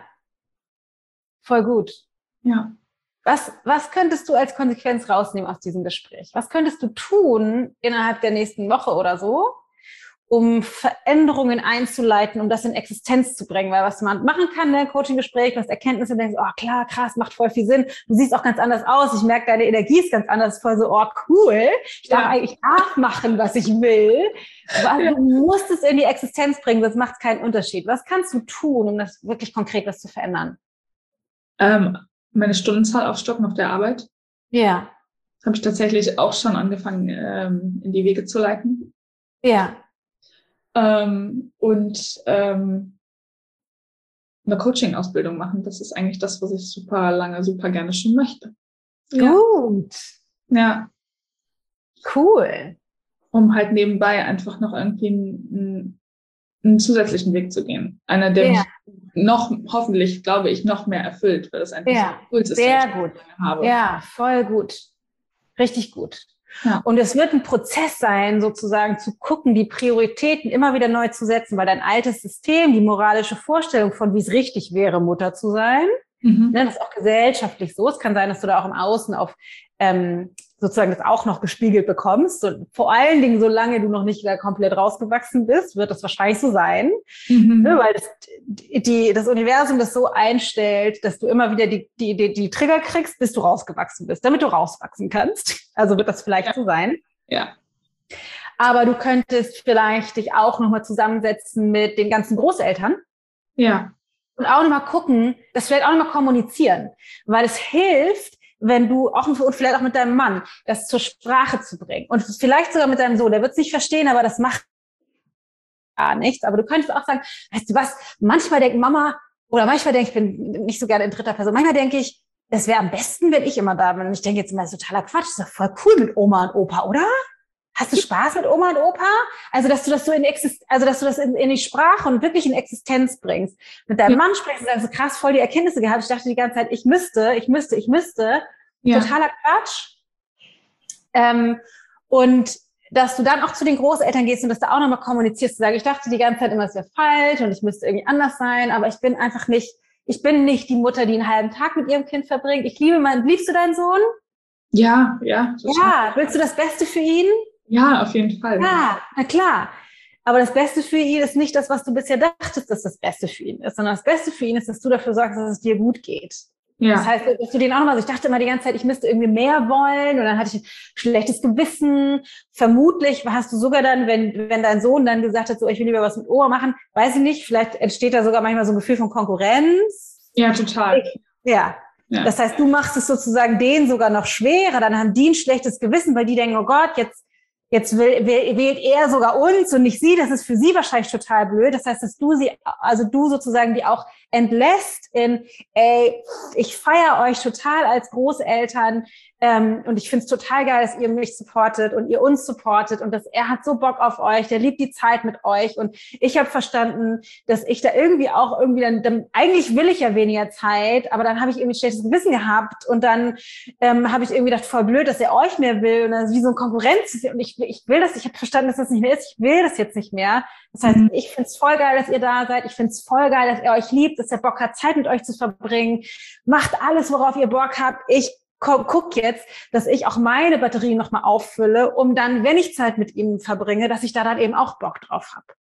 voll gut. Ja. Was, was könntest du als Konsequenz rausnehmen aus diesem Gespräch? Was könntest du tun innerhalb der nächsten Woche oder so, um Veränderungen einzuleiten, um das in Existenz zu bringen? Weil was man machen kann, ne, Coaching-Gespräch, du hast Erkenntnisse und denkst, oh klar, krass, macht voll viel Sinn. Du siehst auch ganz anders aus. Ich merke, deine Energie ist ganz anders. Voll so, oh cool, ich darf ja. eigentlich auch machen, was ich will. Aber ja. du musst es in die Existenz bringen, sonst macht es keinen Unterschied. Was kannst du tun, um das wirklich konkret was zu verändern? Ähm. Meine Stundenzahl aufstocken auf der Arbeit. Ja. Das habe ich tatsächlich auch schon angefangen, ähm, in die Wege zu leiten. Ja. Ähm, und ähm, eine Coaching-Ausbildung machen. Das ist eigentlich das, was ich super lange, super gerne schon möchte. Ja. Gut. Ja. Cool. Um halt nebenbei einfach noch irgendwie einen, einen zusätzlichen Weg zu gehen. Einer, der ja. mich noch, hoffentlich, glaube ich, noch mehr erfüllt, weil das einfach ja. so cool ist, sehr gut. Habe. Ja, voll gut. Richtig gut. Ja. Und es wird ein Prozess sein, sozusagen zu gucken, die Prioritäten immer wieder neu zu setzen, weil dein altes System, die moralische Vorstellung von, wie es richtig wäre, Mutter zu sein, Mhm. Ne, das ist auch gesellschaftlich so. Es kann sein, dass du da auch im Außen auf ähm, sozusagen das auch noch gespiegelt bekommst. Und vor allen Dingen, solange du noch nicht wieder komplett rausgewachsen bist, wird das wahrscheinlich so sein. Mhm. Ne, weil das, die, das Universum das so einstellt, dass du immer wieder die, die, die, die Trigger kriegst, bis du rausgewachsen bist, damit du rauswachsen kannst. Also wird das vielleicht ja. so sein. Ja. Aber du könntest vielleicht dich auch nochmal zusammensetzen mit den ganzen Großeltern. Ja. Und auch nochmal gucken, das vielleicht auch nochmal kommunizieren. Weil es hilft, wenn du auch, und vielleicht auch mit deinem Mann, das zur Sprache zu bringen. Und vielleicht sogar mit deinem Sohn, der wird es nicht verstehen, aber das macht gar nichts. Aber du könntest auch sagen, weißt du was, manchmal denkt Mama, oder manchmal denke ich, ich bin nicht so gerne in dritter Person, manchmal denke ich, es wäre am besten, wenn ich immer da bin. Und ich denke jetzt immer, das ist totaler Quatsch, das ist doch voll cool mit Oma und Opa, oder? Hast du Spaß mit Oma und Opa? Also, dass du das so in Exist also, dass du das in, in die Sprache und wirklich in Existenz bringst. Mit deinem ja. Mann sprichst du, sagst du, krass, voll die Erkenntnisse gehabt. Ich dachte die ganze Zeit, ich müsste, ich müsste, ich müsste. Ja. Totaler Quatsch. Ähm, und dass du dann auch zu den Großeltern gehst und dass du auch nochmal kommunizierst, zu sagen, ich dachte die ganze Zeit immer, es wäre falsch und ich müsste irgendwie anders sein, aber ich bin einfach nicht, ich bin nicht die Mutter, die einen halben Tag mit ihrem Kind verbringt. Ich liebe meinen, liebst du deinen Sohn? Ja, ja. Ja, willst du das Beste für ihn? Ja, auf jeden Fall. Ja, na klar. Aber das Beste für ihn ist nicht das, was du bisher dachtest, dass das Beste für ihn ist, sondern das Beste für ihn ist, dass du dafür sorgst, dass es dir gut geht. Ja. Das heißt, dass du den auch nochmal, also ich dachte immer die ganze Zeit, ich müsste irgendwie mehr wollen und dann hatte ich ein schlechtes Gewissen. Vermutlich hast du sogar dann, wenn, wenn dein Sohn dann gesagt hat, so, ich will lieber was mit Oma machen, weiß ich nicht, vielleicht entsteht da sogar manchmal so ein Gefühl von Konkurrenz. Ja, total. Ich, ja. Ja. Das heißt, du machst es sozusagen denen sogar noch schwerer, dann haben die ein schlechtes Gewissen, weil die denken, oh Gott, jetzt Jetzt will, will, wählt er sogar uns und nicht sie. Das ist für sie wahrscheinlich total blöd. Das heißt, dass du sie, also du sozusagen die auch entlässt in, ey, ich feiere euch total als Großeltern ähm, und ich finde es total geil, dass ihr mich supportet und ihr uns supportet und dass er hat so Bock auf euch, der liebt die Zeit mit euch und ich habe verstanden, dass ich da irgendwie auch irgendwie dann, dann eigentlich will ich ja weniger Zeit, aber dann habe ich irgendwie ein schlechtes Gewissen gehabt und dann ähm, habe ich irgendwie gedacht, voll blöd, dass er euch mehr will und dann ist wie so eine Konkurrenz und ich ich will das, ich habe verstanden, dass das nicht mehr ist, ich will das jetzt nicht mehr. Das heißt, ich finde es voll geil, dass ihr da seid, ich finde es voll geil, dass ihr euch liebt, dass ihr Bock habt, Zeit mit euch zu verbringen. Macht alles, worauf ihr Bock habt. Ich guck jetzt, dass ich auch meine Batterien nochmal auffülle, um dann, wenn ich Zeit mit ihm verbringe, dass ich da dann eben auch Bock drauf habe.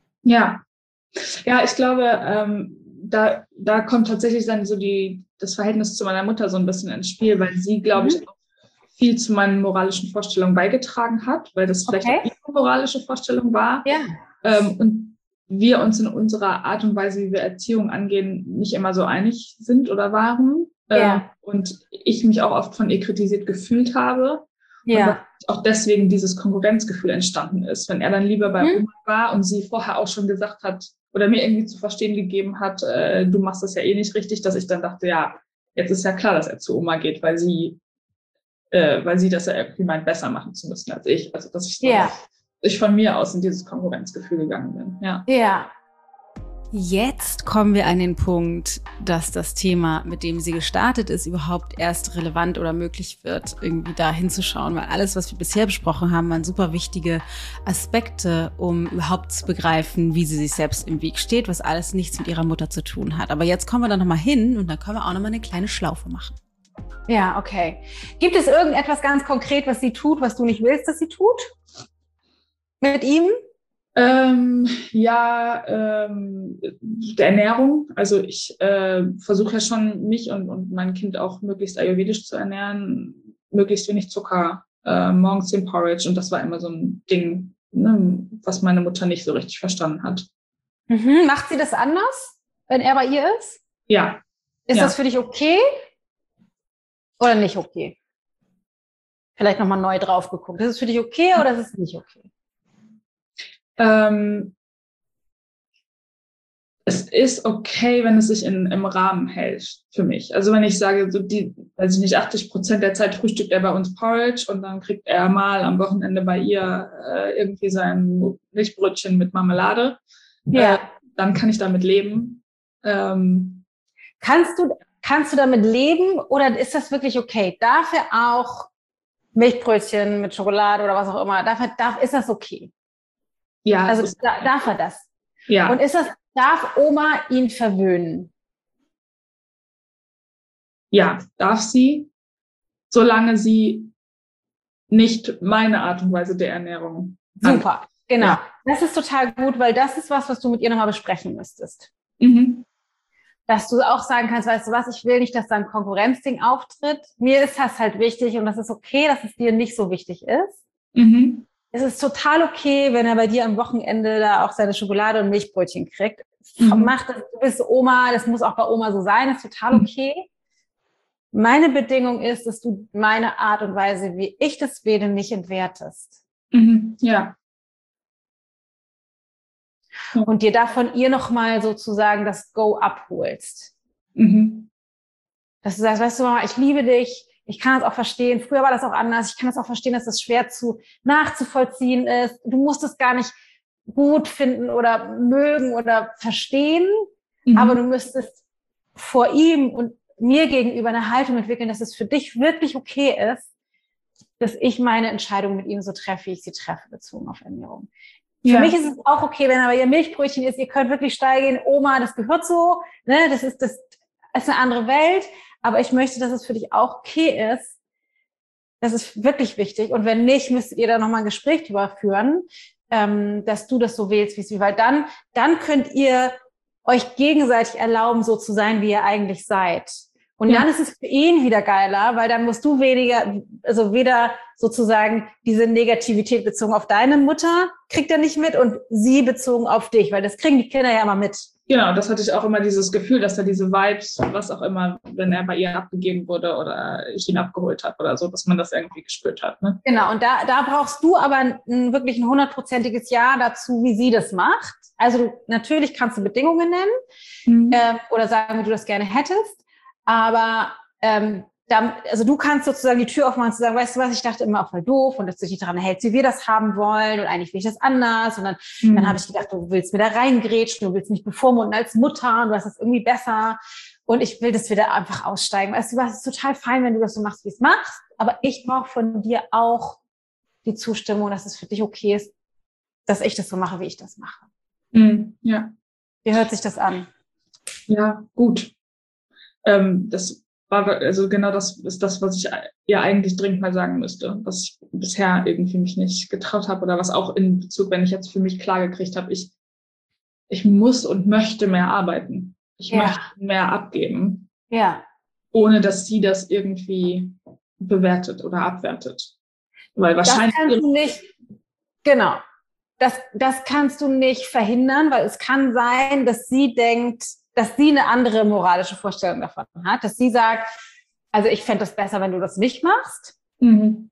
Ja, ja, ich glaube, ähm, da, da kommt tatsächlich dann so die, das Verhältnis zu meiner Mutter so ein bisschen ins Spiel, weil sie, glaube ich, auch viel zu meinen moralischen Vorstellungen beigetragen hat, weil das vielleicht okay. auch ihre moralische Vorstellung war. Ja. Ähm, und wir uns in unserer Art und Weise, wie wir Erziehung angehen, nicht immer so einig sind oder waren. Ja. Ähm, und ich mich auch oft von ihr kritisiert gefühlt habe. Ja. Und auch deswegen dieses Konkurrenzgefühl entstanden ist. Wenn er dann lieber bei hm. Oma war und sie vorher auch schon gesagt hat oder mir irgendwie zu verstehen gegeben hat, äh, du machst das ja eh nicht richtig, dass ich dann dachte, ja, jetzt ist ja klar, dass er zu Oma geht, weil sie Äh, weil sie das ja irgendwie meint, besser machen zu müssen als ich. Also, dass ich, so, ja. ich von mir aus in dieses Konkurrenzgefühl gegangen bin. Ja. Ja. Jetzt kommen wir an den Punkt, dass das Thema, mit dem sie gestartet ist, überhaupt erst relevant oder möglich wird, irgendwie da hinzuschauen. Weil alles, was wir bisher besprochen haben, waren super wichtige Aspekte, um überhaupt zu begreifen, wie sie sich selbst im Weg steht, was alles nichts mit ihrer Mutter zu tun hat. Aber jetzt kommen wir da nochmal hin und dann können wir auch nochmal eine kleine Schlaufe machen. Ja, okay. Gibt es irgendetwas ganz konkret, was sie tut, was du nicht willst, dass sie tut? Mit ihm? Ähm, ja, ähm, der Ernährung. Also ich äh, versuche ja schon, mich und, und mein Kind auch möglichst ayurvedisch zu ernähren, möglichst wenig Zucker, äh, morgens den Porridge. Und das war immer so ein Ding, ne, was meine Mutter nicht so richtig verstanden hat. Mhm. Macht sie das anders, wenn er bei ihr ist? Ja. Ist ja. das für dich okay? Oder nicht okay? Vielleicht nochmal neu drauf geguckt. Ist es für dich okay oder ist es nicht okay? Ähm, es ist okay, wenn es sich in, im Rahmen hält für mich. Also wenn ich sage, so die, weiß ich nicht, achtzig Prozent der Zeit frühstückt er bei uns Porridge und dann kriegt er mal am Wochenende bei ihr äh, irgendwie sein Milchbrötchen mit Marmelade. Ja. Äh, dann kann ich damit leben. Ähm, Kannst du Kannst du damit leben oder ist das wirklich okay? Darf er auch Milchbrötchen mit Schokolade oder was auch immer? Darf er, darf, ist das okay? Ja. Also ist, da, darf er das? Ja. Und ist das, darf Oma ihn verwöhnen? Ja, darf sie, solange sie nicht meine Art und Weise der Ernährung Super, an. Genau. Ja. Das ist total gut, weil das ist was, was du mit ihr nochmal besprechen müsstest. Mhm. Dass du auch sagen kannst, weißt du was, ich will nicht, dass da ein Konkurrenzding auftritt. Mir ist das halt wichtig und das ist okay, dass es dir nicht so wichtig ist. Mhm. Es ist total okay, wenn er bei dir am Wochenende da auch seine Schokolade und Milchbrötchen kriegt. Mhm. Mach das, du bist Oma, das muss auch bei Oma so sein, ist total okay. Mhm. Meine Bedingung ist, dass du meine Art und Weise, wie ich das wähle, nicht entwertest. Mhm. Ja. Und dir da von ihr nochmal sozusagen das Go abholst. Mhm. Dass du sagst, weißt du, Mama, ich liebe dich, ich kann das auch verstehen, früher war das auch anders, ich kann das auch verstehen, dass das schwer zu nachzuvollziehen ist. Du musst es gar nicht gut finden oder mögen oder verstehen, mhm. aber du müsstest vor ihm und mir gegenüber eine Haltung entwickeln, dass es für dich wirklich okay ist, dass ich meine Entscheidung mit ihm so treffe, wie ich sie treffe, bezogen auf Ernährung. Für ja. mich ist es auch okay, wenn er bei ihr Milchbrötchen ist, ihr könnt wirklich steil gehen, Oma, das gehört so, ne, das ist, das ist eine andere Welt, aber ich möchte, dass es für dich auch okay ist. Das ist wirklich wichtig. Und wenn nicht, müsstet ihr da nochmal ein Gespräch drüber führen, ähm, dass du das so wählst, wie es wie, weil dann, dann könnt ihr euch gegenseitig erlauben, so zu sein, wie ihr eigentlich seid. Und ja. dann ist es für ihn wieder geiler, weil dann musst du weniger, also weder sozusagen diese Negativität bezogen auf deine Mutter kriegt er nicht mit und sie bezogen auf dich, weil das kriegen die Kinder ja immer mit. Genau, das hatte ich auch immer dieses Gefühl, dass er diese Vibes, was auch immer, wenn er bei ihr abgegeben wurde oder ich ihn abgeholt habe oder so, dass man das irgendwie gespürt hat. Ne? Genau, und da, da brauchst du aber ein, wirklich ein hundertprozentiges Ja dazu, wie sie das macht. Also du, natürlich kannst du Bedingungen nennen mhm. äh, oder sagen, wie du das gerne hättest. Aber ähm, da, also du kannst sozusagen die Tür aufmachen und sagen, weißt du was, ich dachte immer auch voll doof und dass du dich daran hältst, wie wir das haben wollen und eigentlich will ich das anders. Und dann, mhm. dann habe ich gedacht, du willst mir da reingrätschen, du willst mich bevormunden als Mutter und du hast das irgendwie besser. Und ich will, dass wir da einfach aussteigen. Weißt du was, es ist total fein, wenn du das so machst, wie es machst. Aber ich brauche von dir auch die Zustimmung, dass es für dich okay ist, dass ich das so mache, wie ich das mache. Mhm. Ja. Wie hört sich das an? Ja, gut. Ähm, das war, also genau das ist das, was ich ihr eigentlich dringend mal sagen müsste, was ich bisher irgendwie mich nicht getraut habe oder was auch in Bezug, wenn ich jetzt für mich klar gekriegt habe, ich, ich muss und möchte mehr arbeiten. Ich ja. möchte mehr abgeben. Ja. Ohne dass sie das irgendwie bewertet oder abwertet. Weil wahrscheinlich. Das kannst du nicht, genau. Das, das kannst du nicht verhindern, weil es kann sein, dass sie denkt, dass sie eine andere moralische Vorstellung davon hat, dass sie sagt, also ich fände das besser, wenn du das nicht machst. Mhm.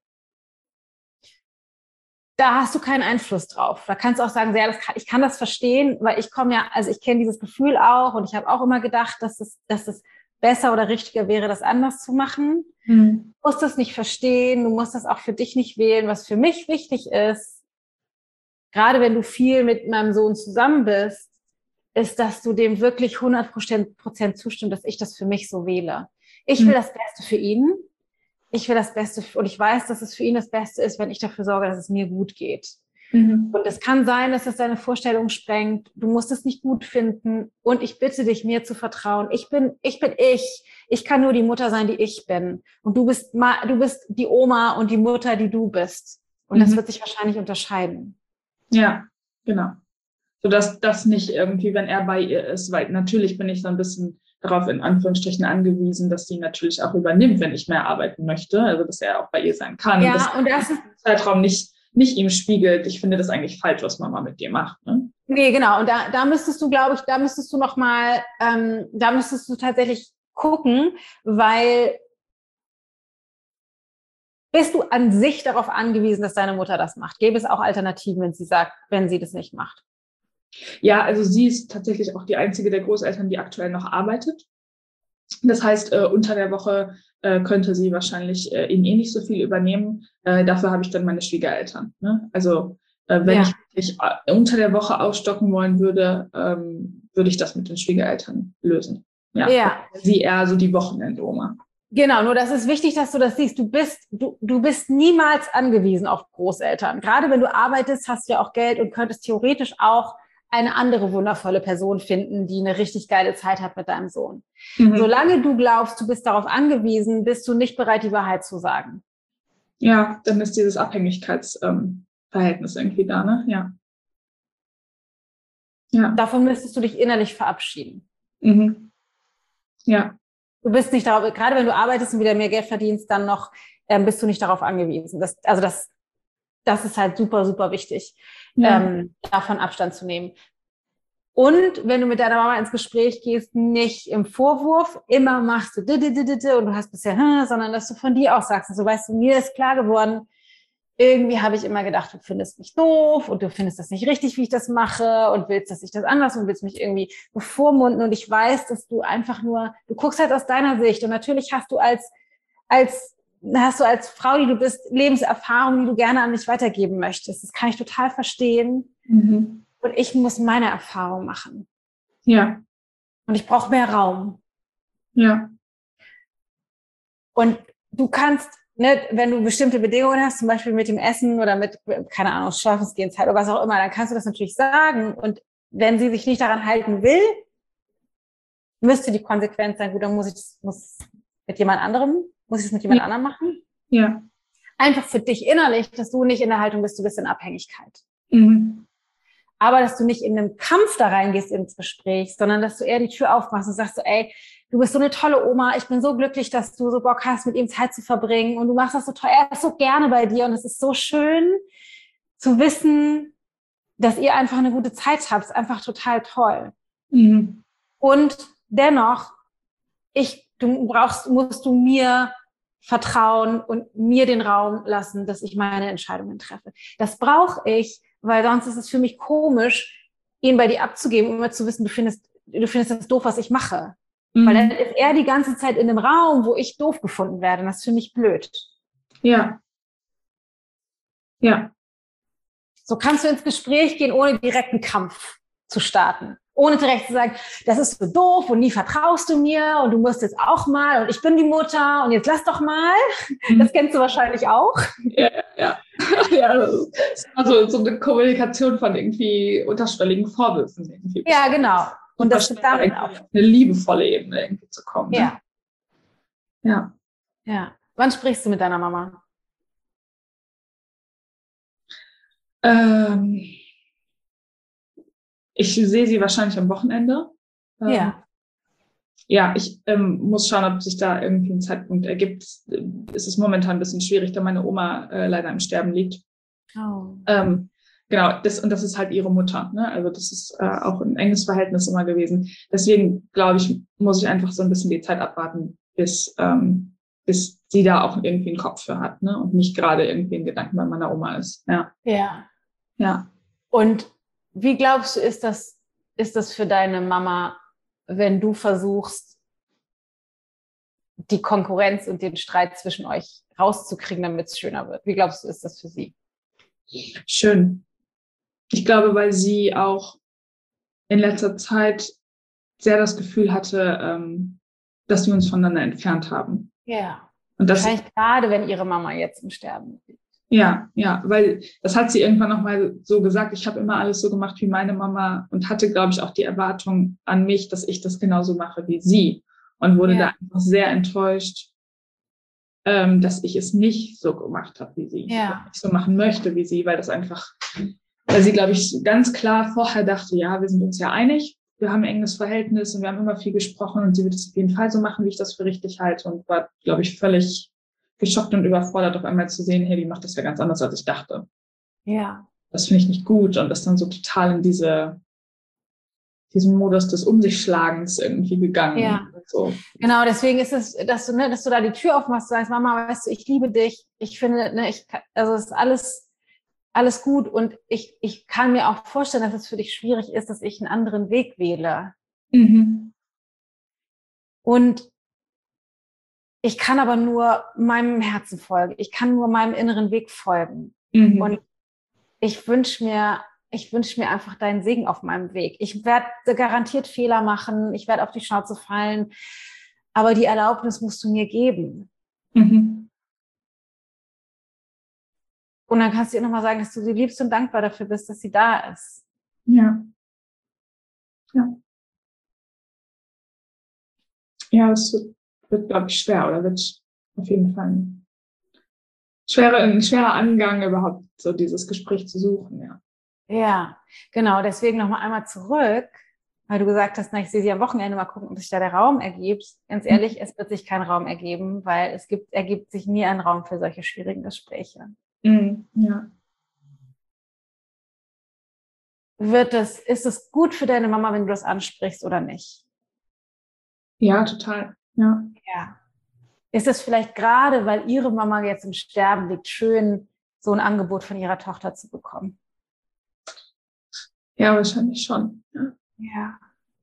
Da hast du keinen Einfluss drauf. Da kannst du auch sagen, ja, das kann, ich kann das verstehen, weil ich komme ja, also ich kenne dieses Gefühl auch und ich habe auch immer gedacht, dass es, dass es besser oder richtiger wäre, das anders zu machen. Mhm. Du musst das nicht verstehen, du musst das auch für dich nicht wählen. Was für mich wichtig ist, gerade wenn du viel mit meinem Sohn zusammen bist, ist, dass du dem wirklich hundert Prozent zustimmst, dass ich das für mich so wähle. Ich will mhm. das Beste für ihn. Ich will das Beste für, und ich weiß, dass es für ihn das Beste ist, wenn ich dafür sorge, dass es mir gut geht. Mhm. Und es kann sein, dass es deine Vorstellung sprengt. Du musst es nicht gut finden. Und ich bitte dich, mir zu vertrauen. Ich bin, ich bin ich. Ich kann nur die Mutter sein, die ich bin. Und du bist, du bist die Oma und die Mutter, die du bist. Und mhm. das wird sich wahrscheinlich unterscheiden. Ja, genau. Sodass das nicht irgendwie, wenn er bei ihr ist, weil natürlich bin ich so ein bisschen darauf in Anführungsstrichen angewiesen, dass sie natürlich auch übernimmt, wenn ich mehr arbeiten möchte, also dass er auch bei ihr sein kann. Ja, und das, und das ist Zeitraum nicht, nicht ihm spiegelt. Ich finde das eigentlich falsch, was Mama mit dir macht. Ne? Nee, genau. Und da, da müsstest du, glaube ich, da müsstest du noch mal, ähm, da müsstest du tatsächlich gucken, weil bist du an sich darauf angewiesen, dass deine Mutter das macht? Gäbe es auch Alternativen, wenn sie sagt, wenn sie das nicht macht? Ja, also sie ist tatsächlich auch die einzige der Großeltern, die aktuell noch arbeitet. Das heißt, äh, unter der Woche äh, könnte sie wahrscheinlich äh, ihn eh nicht so viel übernehmen. Äh, dafür habe ich dann meine Schwiegereltern. Ne? Also äh, wenn ja. ich wirklich äh, unter der Woche aufstocken wollen würde, ähm, würde ich das mit den Schwiegereltern lösen. Ja. ja. Sie eher so die Wochenendoma. Genau, nur das ist wichtig, dass du das siehst. Du bist, du, du bist niemals angewiesen auf Großeltern. Gerade wenn du arbeitest, hast du ja auch Geld und könntest theoretisch auch eine andere wundervolle Person finden, die eine richtig geile Zeit hat mit deinem Sohn. Mhm. Solange du glaubst, du bist darauf angewiesen, bist du nicht bereit, die Wahrheit zu sagen. Ja, dann ist dieses Abhängigkeitsverhältnis ähm, irgendwie da, ne? Ja. Ja. Davon müsstest du dich innerlich verabschieden. Mhm. Ja. Du bist nicht darauf, gerade wenn du arbeitest und wieder mehr Geld verdienst, dann noch ähm, bist du nicht darauf angewiesen. Das, also das, das ist halt super, super wichtig, Ja. ähm, davon Abstand zu nehmen. Und wenn du mit deiner Mama ins Gespräch gehst, nicht im Vorwurf, immer machst du und du hast bisher, sondern dass du von dir auch sagst, so weißt du, mir ist klar geworden, irgendwie habe ich immer gedacht, du findest mich doof und du findest das nicht richtig, wie ich das mache und willst, dass ich das anders und willst mich irgendwie bevormunden und ich weiß, dass du einfach nur, du guckst halt aus deiner Sicht und natürlich hast du als, als, hast du als Frau, die du bist, Lebenserfahrung, die du gerne an mich weitergeben möchtest. Das kann ich total verstehen. Mhm. Und ich muss meine Erfahrung machen. Ja. Und ich brauche mehr Raum. Ja. Und du kannst, ne, wenn du bestimmte Bedingungen hast, zum Beispiel mit dem Essen oder mit, keine Ahnung, Schlafensgehenszeit oder was auch immer, dann kannst du das natürlich sagen. Und wenn sie sich nicht daran halten will, müsste die Konsequenz sein, gut, dann muss ich das muss mit jemand anderem, muss ich es mit jemand Ja. anderem machen. Ja. Einfach für dich innerlich, dass du nicht in der Haltung bist, du bist in Abhängigkeit. Mhm. Aber dass du nicht in einem Kampf da reingehst ins Gespräch, sondern dass du eher die Tür aufmachst und sagst so, ey, du bist so eine tolle Oma, ich bin so glücklich, dass du so Bock hast, mit ihm Zeit zu verbringen und du machst das so toll, er ist so gerne bei dir und es ist so schön zu wissen, dass ihr einfach eine gute Zeit habt, ist einfach total toll. Mhm. Und dennoch, ich, du brauchst, musst du mir vertrauen und mir den Raum lassen, dass ich meine Entscheidungen treffe. Das brauche ich, weil sonst ist es für mich komisch, ihn bei dir abzugeben, um immer zu wissen, du findest, du findest das doof, was ich mache. Mhm. Weil dann ist er die ganze Zeit in einem Raum, wo ich doof gefunden werde. Und das ist für mich blöd. Ja. Ja. So kannst du ins Gespräch gehen, ohne direkt einen Kampf zu starten. Ohne direkt zu sagen, das ist so doof und nie vertraust du mir und du musst jetzt auch mal und ich bin die Mutter und jetzt lass doch mal. Mhm. Das kennst du wahrscheinlich auch. Ja, ja. Ja, das ist also so eine Kommunikation von irgendwie unterschwelligen Vorwürfen. Irgendwie. Ja, genau. Und das wird dann auf eine liebevolle Ebene irgendwie zu kommen. Ne? Ja. Ja. Ja. Wann sprichst du mit deiner Mama? Ähm, ich sehe sie wahrscheinlich am Wochenende. Ähm, Ja. Ja, ich ähm, muss schauen, ob sich da irgendwie ein Zeitpunkt ergibt. Es ist momentan ein bisschen schwierig, da meine Oma äh, leider im Sterben liegt. Oh. Ähm, genau, das, und das ist halt ihre Mutter. Ne? Also das ist äh, auch ein enges Verhältnis immer gewesen. Deswegen, glaube ich, muss ich einfach so ein bisschen die Zeit abwarten, bis, ähm, bis sie da auch irgendwie einen Kopf für hat, ne? Und nicht gerade irgendwie ein Gedanken bei meiner Oma ist. Ja. Ja. Ja. Und wie glaubst du, ist das, ist das für deine Mama, wenn du versuchst, die Konkurrenz und den Streit zwischen euch rauszukriegen, damit es schöner wird? Wie glaubst du, ist das für sie? Schön. Ich glaube, weil sie auch in letzter Zeit sehr das Gefühl hatte, ähm, dass wir uns voneinander entfernt haben. Ja. Und das, wahrscheinlich gerade, wenn ihre Mama jetzt im Sterben liegt. ja, ja, weil das hat sie irgendwann nochmal so gesagt, ich habe immer alles so gemacht wie meine Mama und hatte, glaube ich, auch die Erwartung an mich, dass ich das genauso mache wie sie und wurde Ja. da einfach sehr enttäuscht, ähm, dass ich es nicht so gemacht habe wie sie, Ja. nicht so machen möchte wie sie, weil das einfach, weil sie, glaube ich, ganz klar vorher dachte, ja, wir sind uns ja einig, wir haben ein enges Verhältnis und wir haben immer viel gesprochen und sie wird es auf jeden Fall so machen, wie ich das für richtig halte und war, glaube ich, völlig geschockt und überfordert, auf einmal zu sehen, hey, die macht das ja ganz anders, als ich dachte. Ja. Das finde ich nicht gut und ist dann so total in diese, diesen Modus des Um sich Schlagens irgendwie gegangen. Ja. So. Genau, deswegen ist es, dass du, ne, dass du da die Tür aufmachst, sagst, Mama, weißt du, ich liebe dich, ich finde, ne, ich, also es ist alles, alles gut und ich, ich kann mir auch vorstellen, dass es für dich schwierig ist, dass ich einen anderen Weg wähle. Mhm. Und ich kann aber nur meinem Herzen folgen. Ich kann nur meinem inneren Weg folgen. Mhm. Und ich wünsche mir, ich wünsche mir einfach deinen Segen auf meinem Weg. Ich werde garantiert Fehler machen. Ich werde auf die Schnauze fallen. Aber die Erlaubnis musst du mir geben. Mhm. Und dann kannst du ihr nochmal sagen, dass du sie liebst und dankbar dafür bist, dass sie da ist. Ja. Ja. Ja, es wird, wird glaube ich, schwer oder wird auf jeden Fall ein schwerer, ein schwerer Angang, überhaupt so dieses Gespräch zu suchen, ja. Ja, genau. Deswegen nochmal einmal zurück, weil du gesagt hast, na, ich sehe sie am Wochenende, mal gucken, ob sich da der Raum ergibt. Ganz ehrlich, es wird sich kein Raum ergeben, weil es gibt, ergibt sich nie ein Raum für solche schwierigen Gespräche. Mhm, ja. Wird es, ist es gut für deine Mama, wenn du das ansprichst oder nicht? Ja, total. Ja. Ja. Ist es vielleicht gerade, weil ihre Mama jetzt im Sterben liegt, schön, so ein Angebot von ihrer Tochter zu bekommen? Ja, wahrscheinlich schon. Ja. Ja.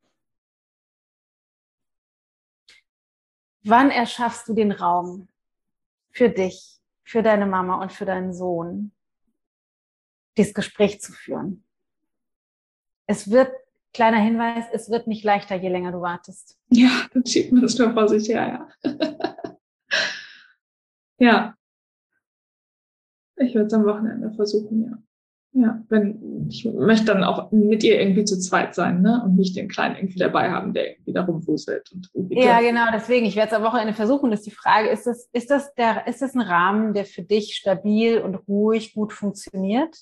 Wann erschaffst du den Raum für dich, für deine Mama und für deinen Sohn, dieses Gespräch zu führen? Es wird, kleiner Hinweis, es wird nicht leichter, je länger du wartest. Ja, dann schiebt man das nur vor sich her, ja. Ja. Ich würde es am Wochenende versuchen, ja. Ja, wenn, ich möchte dann auch mit ihr irgendwie zu zweit sein, ne? Und nicht den Kleinen irgendwie dabei haben, der irgendwie da rumwuselt und irgendwie. Ja, genau, deswegen, ich werde es am Wochenende versuchen. Das ist die Frage, ist das, ist das der, ist das ein Rahmen, der für dich stabil und ruhig gut funktioniert?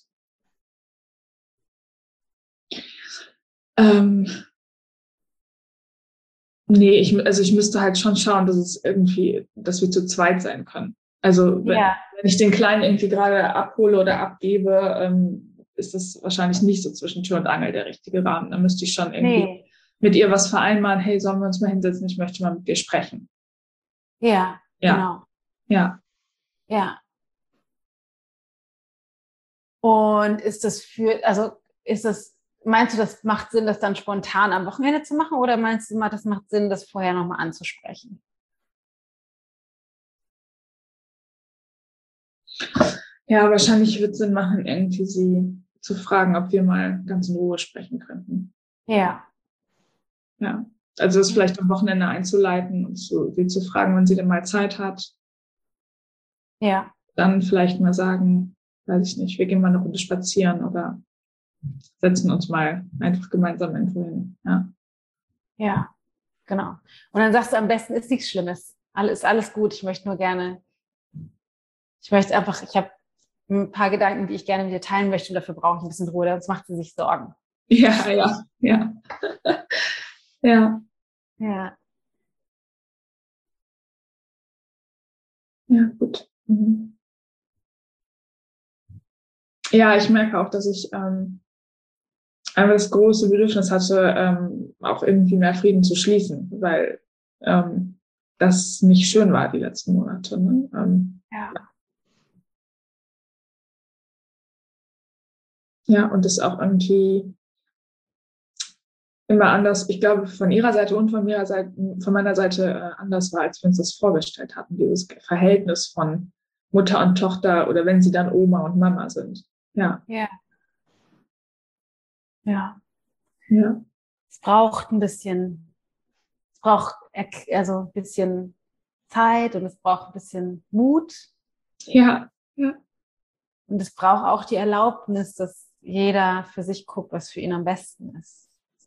Ähm, nee, ich, also ich müsste halt schon schauen, dass es irgendwie, dass wir zu zweit sein können. Also wenn, Ja. wenn ich den Kleinen irgendwie gerade abhole oder abgebe, ähm, ist das wahrscheinlich nicht so zwischen Tür und Angel der richtige Rahmen. Da müsste ich schon irgendwie Nee. mit ihr was vereinbaren. Hey, sollen wir uns mal hinsetzen? Ich möchte mal mit dir sprechen. Ja, Ja, genau. ja. Ja. Und ist das für, also ist das, meinst du, das macht Sinn, das dann spontan am Wochenende zu machen, oder meinst du mal, das macht Sinn, das vorher nochmal anzusprechen? Ja, wahrscheinlich wird es Sinn machen, irgendwie sie zu fragen, ob wir mal ganz in Ruhe sprechen könnten. Ja. Ja. Also es vielleicht am Wochenende einzuleiten und zu, sie zu fragen, wann sie denn mal Zeit hat. Ja. Dann vielleicht mal sagen, weiß ich nicht, wir gehen mal eine Runde spazieren oder setzen uns mal einfach gemeinsam irgendwo hin. Ja. Ja, genau. Und dann sagst du, am besten ist nichts Schlimmes. Alles, ist alles gut. Ich möchte nur gerne, ich möchte einfach, ich habe ein paar Gedanken, die ich gerne mit dir teilen möchte, und dafür brauche ich ein bisschen Ruhe, sonst macht sie sich Sorgen. Ja, ja, ja. Ja. Ja. Ja, gut. Mhm. Ja, ich merke auch, dass ich ähm, einfach das große Bedürfnis hatte, ähm, auch irgendwie mehr Frieden zu schließen, weil ähm, das nicht schön war die letzten Monate. Ne? Ähm, Ja. ja, und das auch irgendwie immer anders, ich glaube, von ihrer Seite und von ihrer Seite, von meiner Seite äh, anders war, als wir uns das vorgestellt hatten, dieses Verhältnis von Mutter und Tochter oder wenn sie dann Oma und Mama sind. Ja. Ja. Ja. Ja. Es braucht ein bisschen, es braucht also ein bisschen Zeit, und es braucht ein bisschen Mut, Ja. Ja. und es braucht auch die Erlaubnis, dass jeder für sich guckt, was für ihn am besten ist.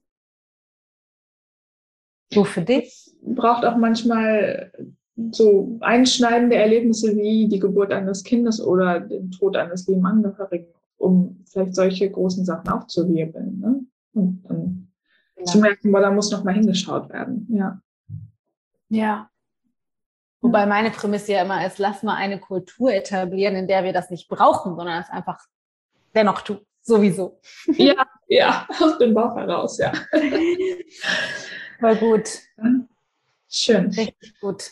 Du für dich? Braucht auch manchmal so einschneidende Erlebnisse wie die Geburt eines Kindes oder den Tod eines lieben Angehörigen, um vielleicht solche großen Sachen aufzuwirbeln. Ne? Und dann ja. zu merken, boah, da muss noch mal hingeschaut werden. Ja. Ja. Wobei meine Prämisse ja immer ist, lass mal eine Kultur etablieren, in der wir das nicht brauchen, sondern es einfach dennoch tun. Sowieso. Ja, ja, aus dem Bauch heraus, ja. Voll gut. Schön. Richtig gut.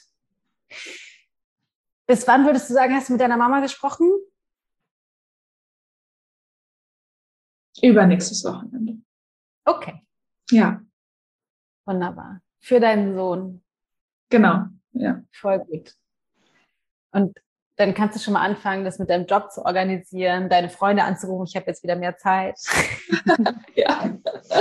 Bis wann würdest du sagen, hast du mit deiner Mama gesprochen? Übernächstes Wochenende. Okay. Ja. Wunderbar. Für deinen Sohn. Genau, ja. Voll gut. Und dann kannst du schon mal anfangen, das mit deinem Job zu organisieren, deine Freunde anzurufen, ich habe jetzt wieder mehr Zeit. Ja.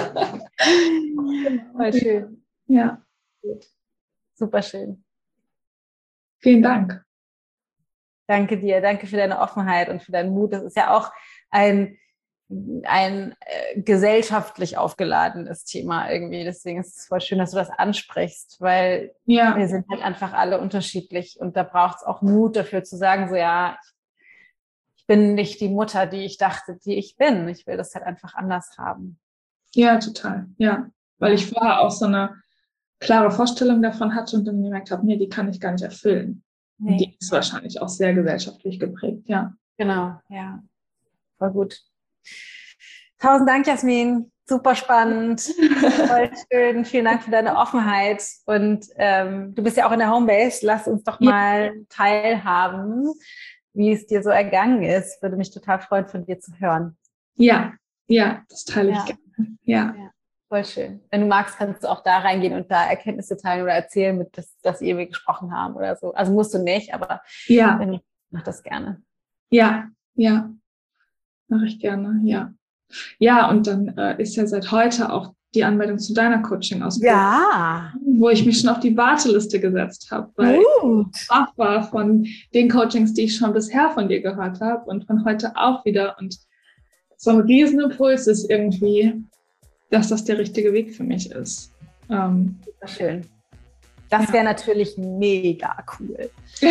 Voll schön. Ja. Gut. Super schön. Vielen Dank. Danke dir, danke für deine Offenheit und für deinen Mut. Das ist ja auch ein, ein äh, gesellschaftlich aufgeladenes Thema irgendwie. Deswegen ist es voll schön, dass du das ansprichst, weil ja. wir sind halt einfach alle unterschiedlich und da braucht es auch Mut dafür zu sagen, so ja, ich bin nicht die Mutter, die ich dachte, die ich bin. Ich will das halt einfach anders haben. Ja, total. Ja, weil ich vorher auch so eine klare Vorstellung davon hatte und dann gemerkt habe, nee, die kann ich gar nicht erfüllen. Nee. Und die ist wahrscheinlich auch sehr gesellschaftlich geprägt, ja. Genau, ja. Voll gut. Tausend Dank, Jasmin. Super spannend. Voll schön. Vielen Dank für deine Offenheit. Und ähm, du bist ja auch in der Homebase. Lass uns doch mal ja. teilhaben, wie es dir so ergangen ist. Würde mich total freuen, von dir zu hören. Ja, ja, das teile ich ja. gerne. Ja. ja. Voll schön. Wenn du magst, kannst du auch da reingehen und da Erkenntnisse teilen oder erzählen, mit das, dass ihr wir gesprochen haben oder so. Also musst du nicht, aber ja. wenn, mach das gerne. Ja, ja. Mache ich gerne, ja. Ja, und dann äh, ist ja seit heute auch die Anmeldung zu deiner Coaching-Ausbildung, ja. wo ich mich schon auf die Warteliste gesetzt habe, weil Gut. ich baff war von den Coachings, die ich schon bisher von dir gehört habe und von heute auch wieder. Und so ein Riesenimpuls ist irgendwie, dass das der richtige Weg für mich ist. Ähm, Super schön. Das ja. wäre natürlich mega cool.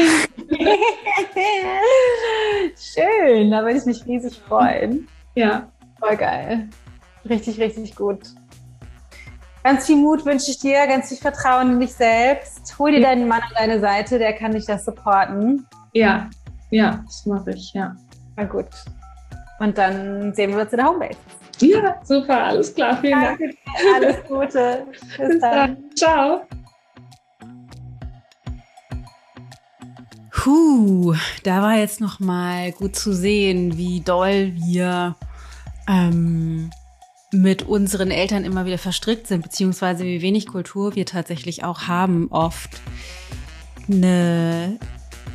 Schön, da würde ich mich riesig freuen. Ja. Voll geil. Richtig, richtig gut. Ganz viel Mut wünsche ich dir, ganz viel Vertrauen in dich selbst. Hol dir ja. deinen Mann an deine Seite, der kann dich das supporten. Ja, ja, das mache ich, ja. Na gut. Und dann sehen wir uns in der Homebase. Ja, super, alles klar, vielen Danke. Dank. Alles Gute. Bis, Bis dann. dann. Ciao. Puh, da war jetzt noch mal gut zu sehen, wie doll wir ähm, mit unseren Eltern immer wieder verstrickt sind, beziehungsweise wie wenig Kultur wir tatsächlich auch haben, oft eine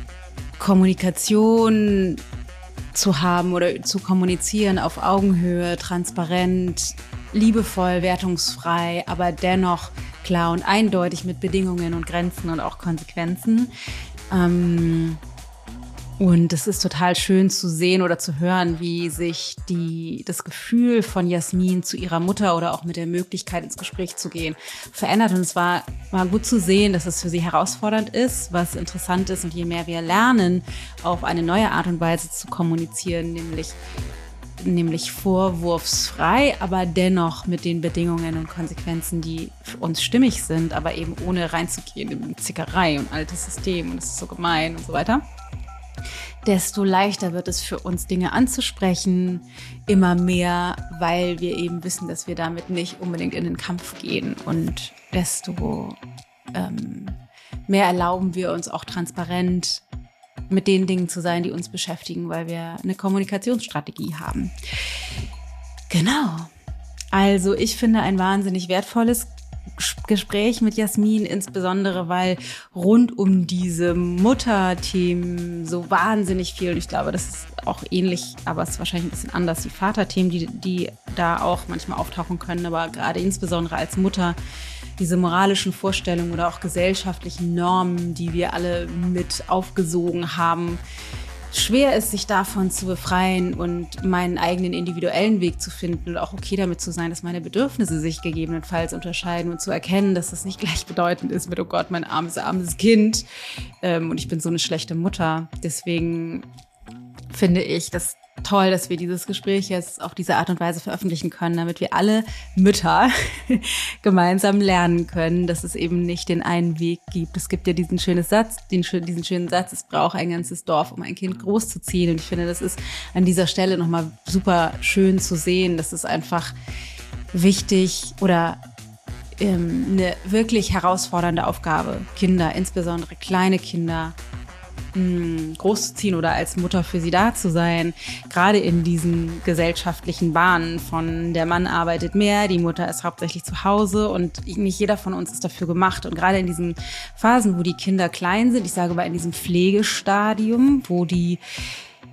Kommunikation zu haben oder zu kommunizieren auf Augenhöhe, transparent, liebevoll, wertungsfrei, aber dennoch klar und eindeutig mit Bedingungen und Grenzen und auch Konsequenzen. Ähm, und es ist total schön zu sehen oder zu hören, wie sich die, das Gefühl von Jasmin zu ihrer Mutter oder auch mit der Möglichkeit ins Gespräch zu gehen verändert. Und es war, war gut zu sehen, dass es für sie herausfordernd ist, was interessant ist. Und je mehr wir lernen, auf eine neue Art und Weise zu kommunizieren, nämlich nämlich vorwurfsfrei, aber dennoch mit den Bedingungen und Konsequenzen, die für uns stimmig sind, aber eben ohne reinzugehen in Zickerei und altes System und es ist so gemein und so weiter, desto leichter wird es für uns, Dinge anzusprechen, immer mehr, weil wir eben wissen, dass wir damit nicht unbedingt in den Kampf gehen und desto ähm, mehr erlauben wir uns auch transparent mit den Dingen zu sein, die uns beschäftigen, weil wir eine Kommunikationsstrategie haben. Genau. Also ich finde ein wahnsinnig wertvolles Gespräch mit Jasmin, insbesondere weil rund um diese Mutterthemen so wahnsinnig viel, und ich glaube, das ist auch ähnlich, aber es ist wahrscheinlich ein bisschen anders, die Vaterthemen, die, die da auch manchmal auftauchen können, aber gerade insbesondere als Mutter diese moralischen Vorstellungen oder auch gesellschaftlichen Normen, die wir alle mit aufgesogen haben, schwer ist, sich davon zu befreien und meinen eigenen individuellen Weg zu finden und auch okay damit zu sein, dass meine Bedürfnisse sich gegebenenfalls unterscheiden und zu erkennen, dass das nicht gleichbedeutend ist mit, oh Gott, mein armes, armes Kind ähm, und ich bin so eine schlechte Mutter. Deswegen finde ich das toll, dass wir dieses Gespräch jetzt auf diese Art und Weise veröffentlichen können, damit wir alle Mütter gemeinsam lernen können, dass es eben nicht den einen Weg gibt. Es gibt ja diesen schönen Satz, den, diesen schönen Satz, es braucht ein ganzes Dorf, um ein Kind großzuziehen. Und ich finde, das ist an dieser Stelle nochmal super schön zu sehen. Das ist einfach wichtig oder ähm, eine wirklich herausfordernde Aufgabe, Kinder, insbesondere kleine Kinder, großzuziehen oder als Mutter für sie da zu sein, gerade in diesen gesellschaftlichen Bahnen von der Mann arbeitet mehr, die Mutter ist hauptsächlich zu Hause und nicht jeder von uns ist dafür gemacht. Und gerade in diesen Phasen, wo die Kinder klein sind, ich sage mal in diesem Pflegestadium, wo die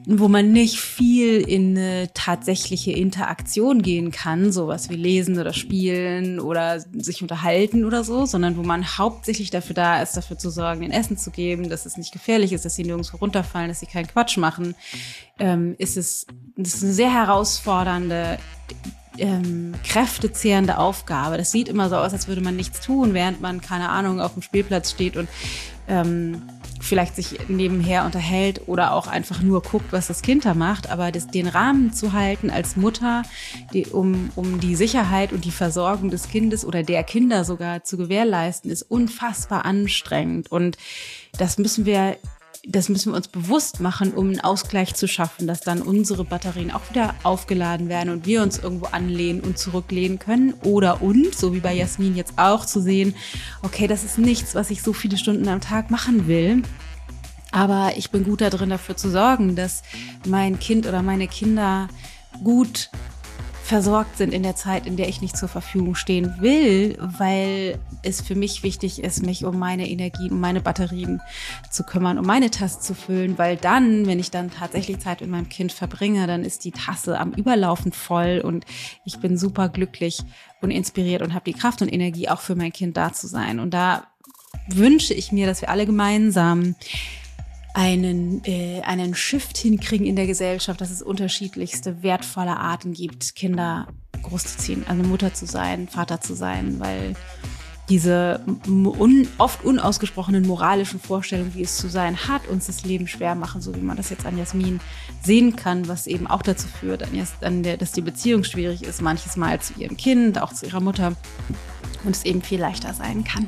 wo man nicht viel in eine tatsächliche Interaktion gehen kann, sowas wie lesen oder spielen oder sich unterhalten oder so, sondern wo man hauptsächlich dafür da ist, dafür zu sorgen, ihnen Essen zu geben, dass es nicht gefährlich ist, dass sie nirgendwo runterfallen, dass sie keinen Quatsch machen, ähm, ist es das ist eine sehr herausfordernde, ähm, kräftezehrende Aufgabe. Das sieht immer so aus, als würde man nichts tun, während man, keine Ahnung, auf dem Spielplatz steht und ähm, vielleicht sich nebenher unterhält oder auch einfach nur guckt, was das Kind da macht. Aber das, den Rahmen zu halten als Mutter, die, um, um die Sicherheit und die Versorgung des Kindes oder der Kinder sogar zu gewährleisten, ist unfassbar anstrengend. Und das müssen wir, das müssen wir uns bewusst machen, um einen Ausgleich zu schaffen, dass dann unsere Batterien auch wieder aufgeladen werden und wir uns irgendwo anlehnen und zurücklehnen können. Oder und, so wie bei Jasmin jetzt auch, zu sehen, okay, das ist nichts, was ich so viele Stunden am Tag machen will. Aber ich bin gut darin, dafür zu sorgen, dass mein Kind oder meine Kinder gut versorgt sind in der Zeit, in der ich nicht zur Verfügung stehen will, weil es für mich wichtig ist, mich um meine Energie, um meine Batterien zu kümmern, um meine Tasse zu füllen, weil dann, wenn ich dann tatsächlich Zeit mit meinem Kind verbringe, dann ist die Tasse am Überlaufen voll und ich bin super glücklich und inspiriert und habe die Kraft und Energie, auch für mein Kind da zu sein. Und da wünsche ich mir, dass wir alle gemeinsam einen äh, einen Shift hinkriegen in der Gesellschaft, dass es unterschiedlichste, wertvolle Arten gibt, Kinder großzuziehen, also Mutter zu sein, Vater zu sein, weil diese un, oft unausgesprochenen moralischen Vorstellungen, wie es zu sein hat, uns das Leben schwer machen, so wie man das jetzt an Jasmin sehen kann, was eben auch dazu führt, an der, dass die Beziehung schwierig ist, manches Mal zu ihrem Kind, auch zu ihrer Mutter, und es eben viel leichter sein kann.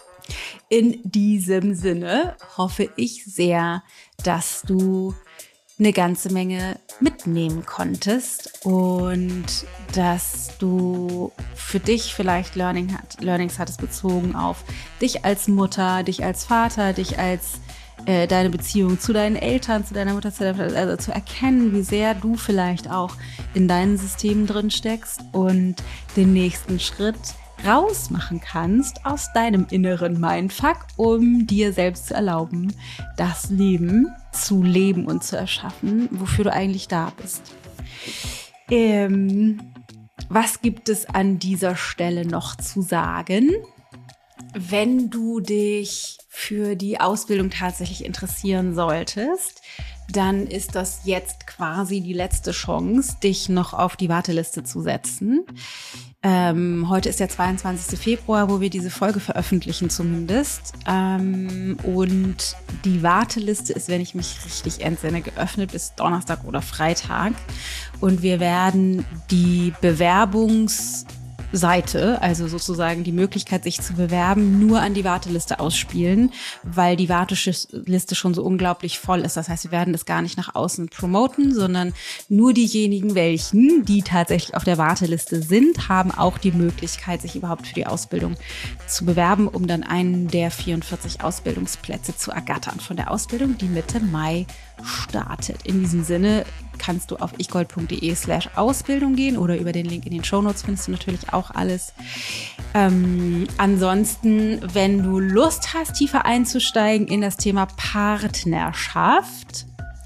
In diesem Sinne hoffe ich sehr, dass du eine ganze Menge mitnehmen konntest und dass du für dich vielleicht Learning hat, Learnings hattest bezogen auf dich als Mutter, dich als Vater, dich als äh, deine Beziehung zu deinen Eltern, zu deiner Mutter, zu deiner, also zu erkennen, wie sehr du vielleicht auch in deinen Systemen drin steckst und den nächsten Schritt rausmachen kannst aus deinem inneren Mindfuck, um dir selbst zu erlauben, das Leben zu leben und zu erschaffen, wofür du eigentlich da bist. Ähm, was gibt es an dieser Stelle noch zu sagen? Wenn du dich für die Ausbildung tatsächlich interessieren solltest, dann ist das jetzt quasi die letzte Chance, dich noch auf die Warteliste zu setzen. Ähm, heute ist der zweiundzwanzigster Februar, wo wir diese Folge veröffentlichen zumindest. Ähm, und die Warteliste ist, wenn ich mich richtig entsinne, geöffnet bis Donnerstag oder Freitag. Und wir werden die Bewerbungs- Seite, also sozusagen die Möglichkeit, sich zu bewerben, nur an die Warteliste ausspielen, weil die Warteliste schon so unglaublich voll ist. Das heißt, wir werden das gar nicht nach außen promoten, sondern nur diejenigen, welchen, die tatsächlich auf der Warteliste sind, haben auch die Möglichkeit, sich überhaupt für die Ausbildung zu bewerben, um dann einen der vierundvierzig Ausbildungsplätze zu ergattern von der Ausbildung, die Mitte Mai startet. In diesem Sinne kannst du auf ichgold.de slash Ausbildung gehen oder über den Link in den Shownotes findest du natürlich auch alles. Ähm, ansonsten, wenn du Lust hast, tiefer einzusteigen in das Thema Partnerschaft,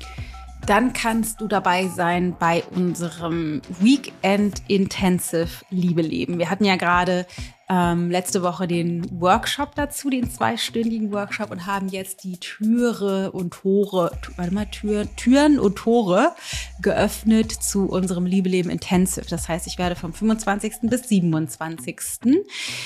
dann kannst du dabei sein bei unserem Weekend Intensive Liebe leben. Wir hatten ja gerade ähm, letzte Woche den Workshop dazu, den zweistündigen Workshop, und haben jetzt die Türe und Tore, warte mal, Tür, Türen und Tore geöffnet zu unserem Liebe leben Intensive. Das heißt, ich werde vom fünfundzwanzigsten bis siebenundzwanzigsten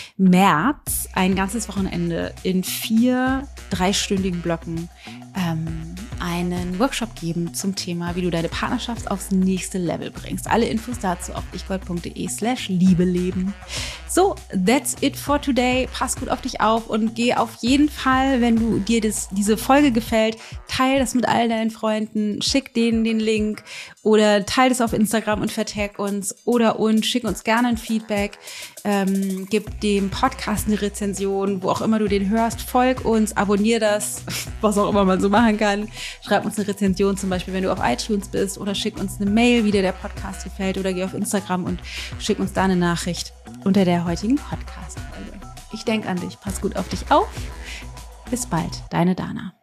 März ein ganzes Wochenende in vier dreistündigen Blöcken ähm, einen Workshop geben zum Thema, wie du deine Partnerschaft aufs nächste Level bringst. Alle Infos dazu auf ichgold.de slash Liebe leben. So, that's it for today. Pass gut auf dich auf und geh auf jeden Fall, wenn du dir das, diese Folge gefällt, teil das mit all deinen Freunden, schick denen den Link oder teil das auf Instagram und vertag uns oder uns, schick uns gerne ein Feedback, ähm, gib dem Podcast eine Rezension, wo auch immer du den hörst, folg uns, abonnier das, was auch immer man so machen kann. Schreib uns eine Rezension, zum Beispiel, wenn du auf iTunes bist, oder schick uns eine Mail, wie dir der Podcast gefällt, oder geh auf Instagram und schick uns da eine Nachricht unter der heutigen Podcast-Folge. Ich denke an dich, pass gut auf dich auf. Bis bald, deine Dana.